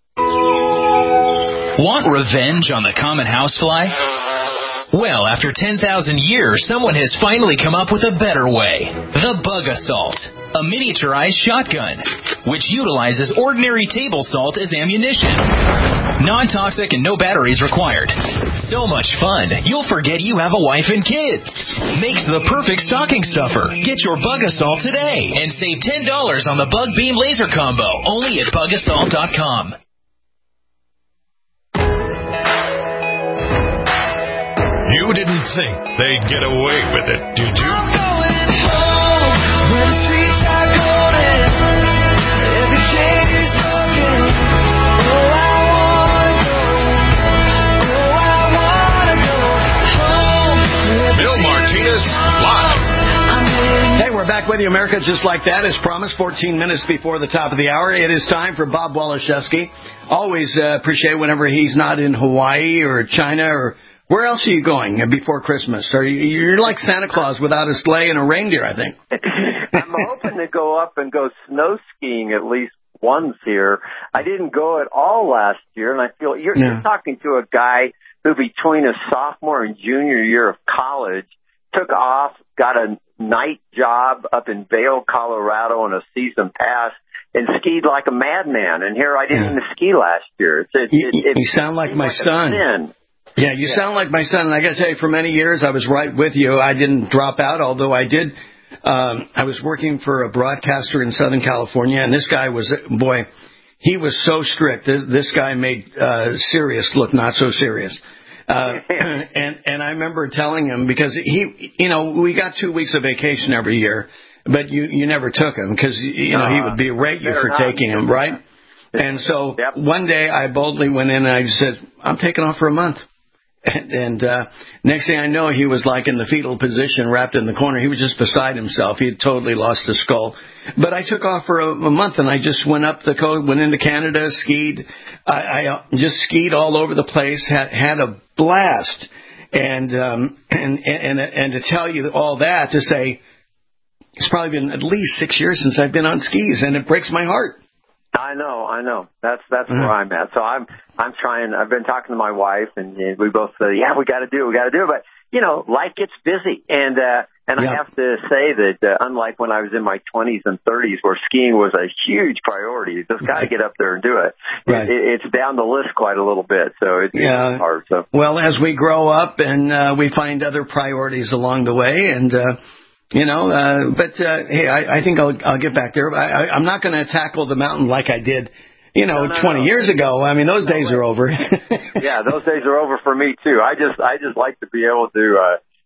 Want revenge on the common housefly? Well, after ten thousand years, someone has finally come up with a better way. The Bug Assault, a miniaturized shotgun, which utilizes ordinary table salt as ammunition. Non-toxic and no batteries required. So much fun, you'll forget you have a wife and kids. Makes the perfect stocking stuffer. Get your Bug Assault today and save ten dollars on the Bug Beam Laser Combo, only at bug assault dot com. You didn't think they'd get away with it, did you? I'm going home where the streets are golden. Every chain is broken. Oh, I wanna go. Oh, I wanna go home. Bill Martinez live. Hey, we're back with you, America, just like that. As promised, fourteen minutes before the top of the hour, it is time for Bob Waliszewski. Always uh, appreciate whenever he's not in Hawaii or China or where else are you going before Christmas? Are you, you're like Santa Claus without a sleigh and a reindeer, I think. I'm hoping to go up and go snow skiing at least once here. I didn't go at all last year, and I feel you're, yeah. you're talking to a guy who between a sophomore and junior year of college took off, got a night job up in Vail, Colorado on a season pass, and skied like a madman. And here I didn't yeah. even ski last year. It's, it, you, it, it, you sound like my like son. Yeah, you yeah. sound like my son, and I got to tell you, for many years I was right with you. I didn't drop out, although I did. Um, I was working for a broadcaster in Southern California, and this guy was, boy, he was so strict. This, this guy made uh, serious look not so serious. Uh, and and I remember telling him, because he, you know, we got two weeks of vacation every year, but you you never took him because you know he would berate you for taking him, right? And so yep. one day I boldly went in and I said, I'm taking off for a month. And, and uh, next thing I know, he was like in the fetal position, wrapped in the corner. He was just beside himself. He had totally lost his skull. But I took off for a, a month, and I just went up the coast, went into Canada, skied. I, I uh, just skied all over the place, had, had a blast. And, um, and and and to tell you all that, to say it's probably been at least six years since I've been on skis, and it breaks my heart. I know, I know. That's that's mm-hmm. where I'm at. So I'm I'm trying. I've been talking to my wife, and, and we both say, yeah, we got to do it, we got to do it. But you know, life gets busy, and uh, and yeah. I have to say that uh, unlike when I was in my twenties and thirties, where skiing was a huge priority, you just got to get up there and do it. Right. it. It's down the list quite a little bit, so it's yeah. hard. So well, as we grow up and uh, we find other priorities along the way, and. Uh, You know, uh, but, uh, hey, I, I think I'll, I'll get back there. I, I, I'm not going to tackle the mountain like I did, you know, no, no, twenty no. years ago. I mean, those no days way. are over. Yeah, those days are over for me, too. I just, I just like to be able to, uh,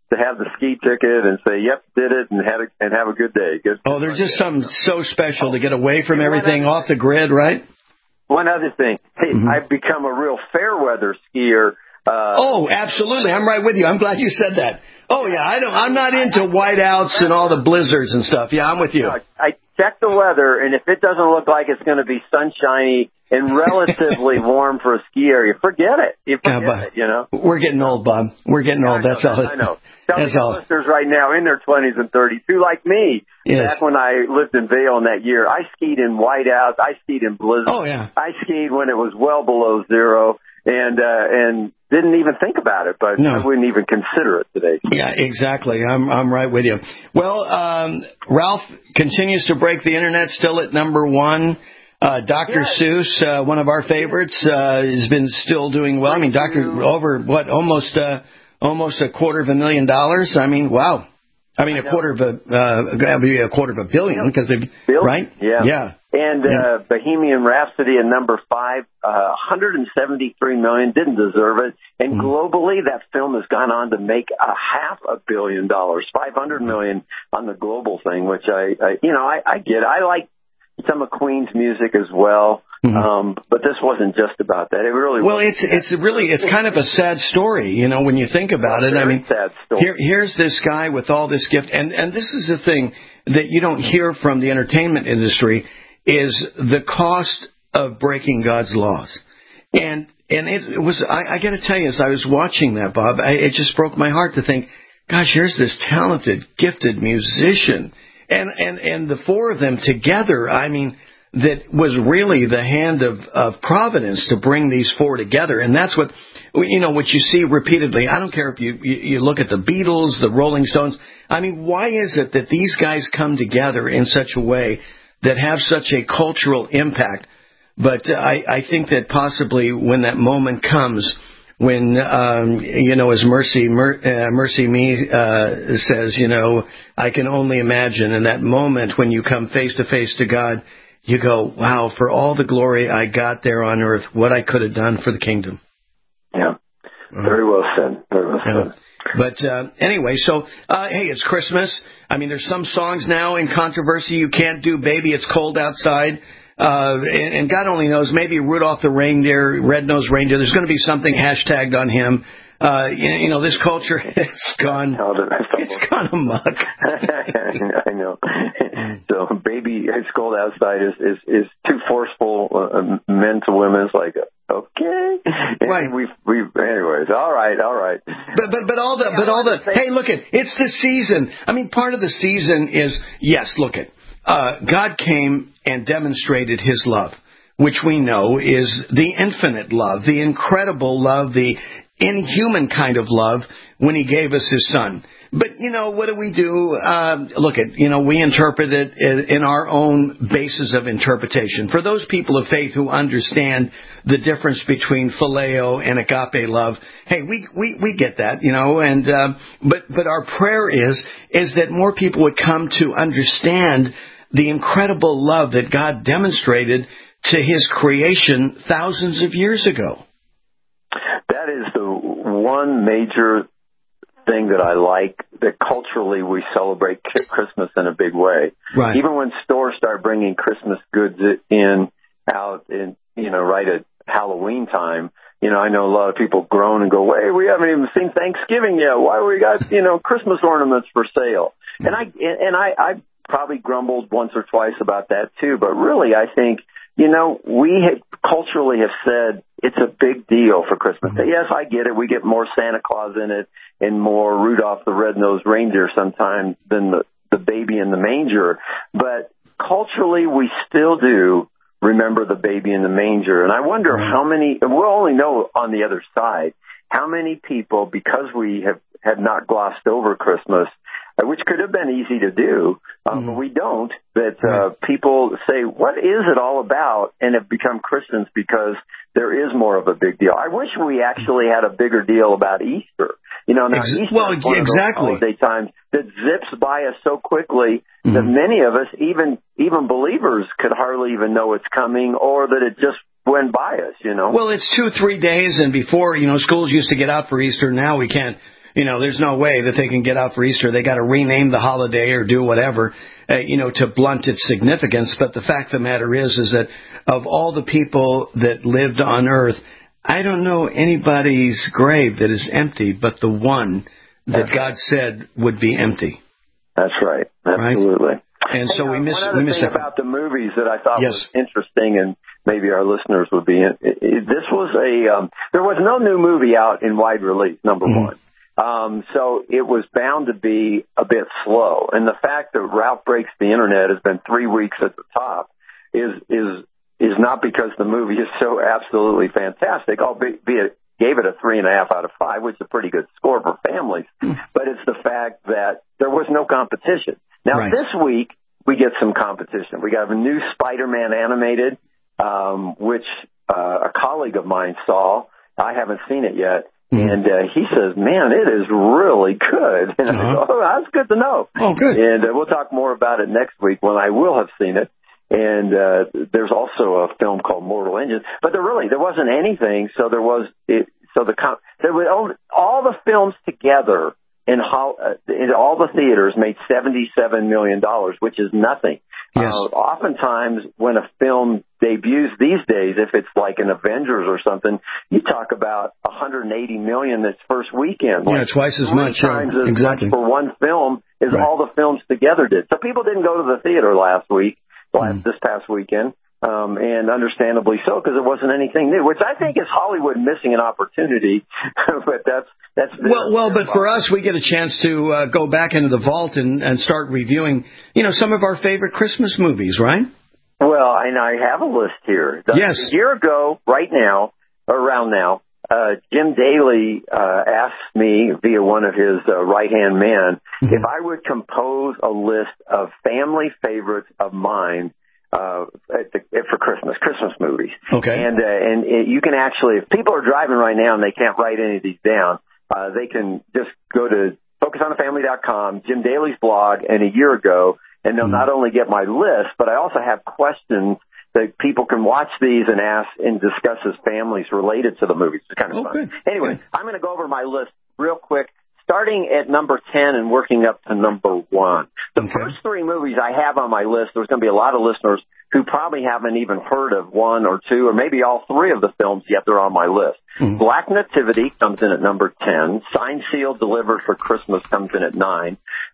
to have the ski ticket and say, "Yep, did it," and had a, and have a good day. Good. Oh, there's just something so special to get away from everything, off the grid, right? One other thing, hey, Mm-hmm. I've become a real fair weather skier. Uh, oh, absolutely. I'm right with you. I'm glad you said that. Oh yeah, I don't. I'm not into whiteouts and all the blizzards and stuff. Yeah, I'm with you. I check the weather, and if it doesn't look like it's going to be sunshiny and relatively warm for a ski area, forget it. You forget yeah, it. You know. We're getting old, Bob. We're getting yeah, old. That's know, all. I know. Tell That's me all. listeners right now in their twenties and thirties who, like me, yes. back when I lived in Vail in that year, I skied in whiteouts. I skied in blizzards. Oh yeah. I skied when it was well below zero, and uh, and didn't even think about it, but no. I wouldn't even consider it today. Yeah, exactly. I'm I'm right with you. Well, um, Ralph continues to break the internet, still at number one. Uh, Doctor Yes. Seuss, uh, one of our favorites, uh, has been still doing well. I mean, Doctor over what almost uh, almost a quarter of a million dollars. I mean, wow. I mean, a quarter of a uh, be a quarter of a billion because they Bill? right. Yeah. Yeah. And yeah. Uh, Bohemian Rhapsody at number five, uh, one hundred seventy-three million, didn't deserve it. And mm. globally, that film has gone on to make a half a billion dollars, five hundred million on the global thing, which I, I you know, I, I get. I like some of Queen's music as well. Mm-hmm. Um, but this wasn't just about that. It really well, wasn't. it's it's really it's kind of a sad story, you know, when you think about well, it. I mean, sad story. Here, here's this guy with all this gift, and and this is the thing that you don't hear from the entertainment industry is the cost of breaking God's laws, and and it, it was I, I got to tell you, as I was watching that, Bob, I, it just broke my heart to think, gosh, here's this talented, gifted musician, and and and the four of them together. I mean. That was really the hand of, of Providence to bring these four together. And that's what, you know, what you see repeatedly. I don't care if you, you, you look at the Beatles, the Rolling Stones. I mean, why is it that these guys come together in such a way that have such a cultural impact? But I, I think that possibly when that moment comes, when, um, you know, as Mercy, Mer, uh, Mercy Me uh, says, you know, I can only imagine in that moment when you come face to face to God, you go, wow, for all the glory I got there on earth, what I could have done for the kingdom. Yeah, very well said. Very well yeah. said. But uh, anyway, so, uh, hey, it's Christmas. I mean, there's some songs now in controversy you can't do, Baby, It's Cold Outside. Uh, and, and God only knows, maybe Rudolph the Reindeer, Red-Nosed Reindeer, there's going to be something hashtagged on him. Uh, you, you know, this culture has gone, it's gone amok. I know. So, Baby, It's Cold Outside is, is, is too forceful, uh, men to women. It's like, okay. Right. We, we, anyways, all right, all right. But, but, but all the, but all the, hey, look it, it's the season. I mean, part of the season is, yes, look it, uh, God came and demonstrated his love, which we know is the infinite love, the incredible love, the inhuman kind of love when he gave us his son. But, you know, what do we do? Uh, look at, you know, we interpret it in our own basis of interpretation. For those people of faith who understand the difference between phileo and agape love, hey, we, we, we get that, you know, and, uh, but, but our prayer is, is that more people would come to understand the incredible love that God demonstrated to his creation thousands of years ago. That is the one major thing that I like, that culturally we celebrate Christmas in a big way. Right. Even when stores start bringing Christmas goods in, out in, you know, right at Halloween time, you know, I know a lot of people groan and go, hey, we haven't even seen Thanksgiving yet. Why we got, you know, Christmas ornaments for sale? And I, and I, I probably grumbled once or twice about that too, but really I think, you know, we have, culturally have said it's a big deal for Christmas. Mm-hmm. Yes, I get it. We get more Santa Claus in it and more Rudolph the Red-Nosed Reindeer sometimes than the, the baby in the manger. But culturally, we still do remember the baby in the manger. And I wonder mm-hmm. how many, and we'll only know on the other side, how many people, because we have, have not glossed over Christmas, which could have been easy to do, um, mm-hmm. but we don't, that uh, people say, what is it all about, and have become Christians because there is more of a big deal. I wish we actually had a bigger deal about Easter. You know, now Ex- Easter well, is one exactly. of those holiday times that zips by us so quickly mm-hmm. that many of us, even even believers, could hardly even know it's coming, or that it just went by us, you know. Well, it's two, three days, and before, you know, schools used to get out for Easter. Now we can't. You know, there's no way that they can get out for Easter. They got to rename the holiday or do whatever, uh, you know, to blunt its significance. But the fact of the matter is, is that of all the people that lived on Earth, I don't know anybody's grave that is empty but the one that God said would be empty. That's right. Absolutely. Right? And hey, so we uh, miss. One other we miss thing it. about the movies that I thought yes. was interesting, and maybe our listeners would be in. It, it, this was a. Um, there was no new movie out in wide release. Number mm-hmm. one. Um, so it was bound to be a bit slow, and the fact that Ralph Breaks the Internet has been three weeks at the top is is is not because the movie is so absolutely fantastic, albeit gave it a three and a half out of five, which is a pretty good score for families. But it's the fact that there was no competition. Now, right. this week, we get some competition. We got a new Spider-Man animated, um, which uh, a colleague of mine saw. I haven't seen it yet. Mm-hmm. And uh, he says, man, it is really good. And uh-huh. I go, oh, that's good to know. Oh, good. And uh, we'll talk more about it next week when I will have seen it. And uh, there's also a film called Mortal Engines, but there really there wasn't anything. So there was it. So the there were only, all the films together in, ho- in all the theaters made seventy-seven million dollars, which is nothing. Yes. Uh, oftentimes, when a film debuts these days, if it's like an Avengers or something, you talk about one hundred eighty million dollars its first weekend. Yeah, like twice as much. Times uh, as exactly. much for one film as right. all the films together did. So people didn't go to the theater last week. Last, this past weekend, um, and understandably so, because it wasn't anything new, which I think is Hollywood missing an opportunity. But that's that's well, well. But for us, we get a chance to uh, go back into the vault and, and start reviewing, you know, some of our favorite Christmas movies, right? Well, and I have a list here. The, yes. A year ago, right now, around now, uh, Jim Daly uh, asked me via one of his uh, right-hand men mm-hmm. if I would compose a list of family favorites of mine uh, at the, for Christmas, Christmas movies. Okay. And uh, and it, you can actually, if people are driving right now and they can't write any of these down, uh, they can just go to focus on the family dot com, Jim Daly's blog, and a year ago, and they'll mm-hmm. not only get my list, but I also have questions that people can watch these and ask and discuss as families related to the movies. It's kind of oh, fun. Good. Anyway, good. I'm going to go over my list real quick, starting at number ten and working up to number one. The okay. first three movies I have on my list, there's going to be a lot of listeners who probably haven't even heard of one or two or maybe all three of the films yet they're on my list. Mm-hmm. Black Nativity comes in at number ten. Signed, Sealed, Delivered for Christmas comes in at nine.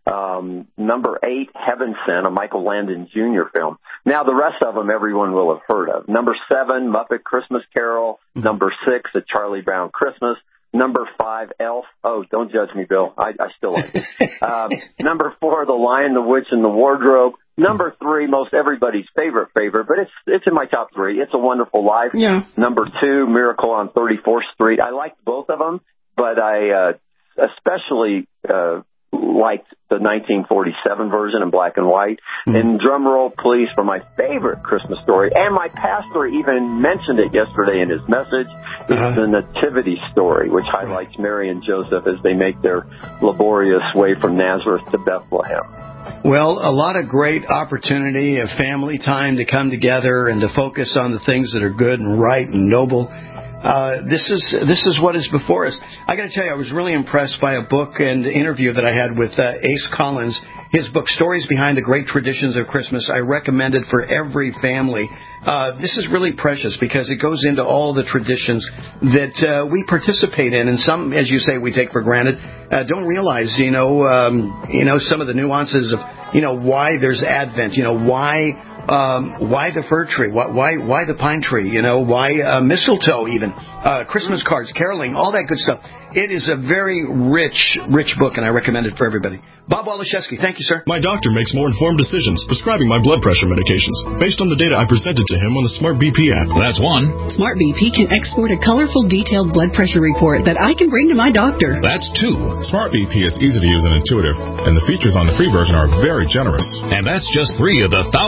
Um, number eight, Heaven Sent, a Michael Landon Junior film. Now, the rest of them everyone will have heard of. Number seven, Muppet Christmas Carol. Mm-hmm. Number six, A Charlie Brown Christmas. Number five, Elf. Oh, don't judge me, Bill. I, I still like it. um, number four, The Lion, the Witch, and the Wardrobe. Number three, most everybody's favorite favorite, but it's it's in my top three. It's a Wonderful Life. Yeah. Number two, Miracle on thirty-fourth Street. I liked both of them, but I uh, especially uh, liked the nineteen forty-seven version in black and white. Mm-hmm. And drum roll, please, for my favorite Christmas story. And my pastor even mentioned it yesterday in his message. It's uh-huh. the Nativity Story, which highlights Mary and Joseph as they make their laborious way from Nazareth to Bethlehem. Well, a lot of great opportunity of family time to come together and to focus on the things that are good and right and noble. Uh, this is this is what is before us. I got to tell you, I was really impressed by a book and interview that I had with uh, Ace Collins. His book, Stories Behind the Great Traditions of Christmas, I recommend it for every family. Uh, this is really precious because it goes into all the traditions that uh, we participate in, and some, as you say, we take for granted. Uh, don't realize, you know, um, you know, some of the nuances of, you know, why there's Advent, you know, why. Um, why the fir tree? Why, why, why the pine tree? You know, why uh, mistletoe even? Uh, Christmas cards, caroling, all that good stuff. It is a very rich, rich book, and I recommend it for everybody. Bob Waliszewski, thank you, sir. My doctor makes more informed decisions prescribing my blood pressure medications based on the data I presented to him on the Smart B P app. That's one. Smart B P can export a colorful, detailed blood pressure report that I can bring to my doctor. That's two. Smart B P is easy to use and intuitive, and the features on the free version are very generous. And that's just three of the thousands of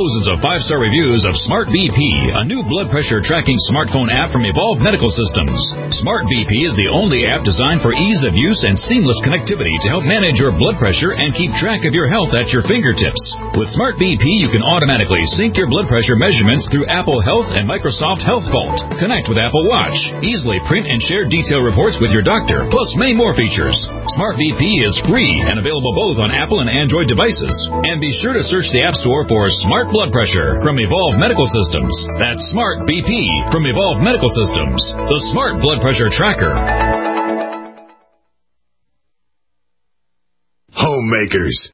five-star reviews of Smart B P, a new blood pressure tracking smartphone app from Evolve Medical Systems. Smart B P is the only app designed for ease of use and seamless connectivity to help manage your blood pressure and keep track of your health at your fingertips. With Smart B P, you can automatically sync your blood pressure measurements through Apple Health and Microsoft Health Vault. Connect with Apple Watch. Easily print and share detailed reports with your doctor, plus many more features. Smart B P is free and available both on Apple and Android devices. And be sure to search the App Store for Smart Blood Pressure from Evolve Medical Systems. That's Smart B P from Evolve Medical Systems, the Smart Blood Pressure Tracker. Homemakers,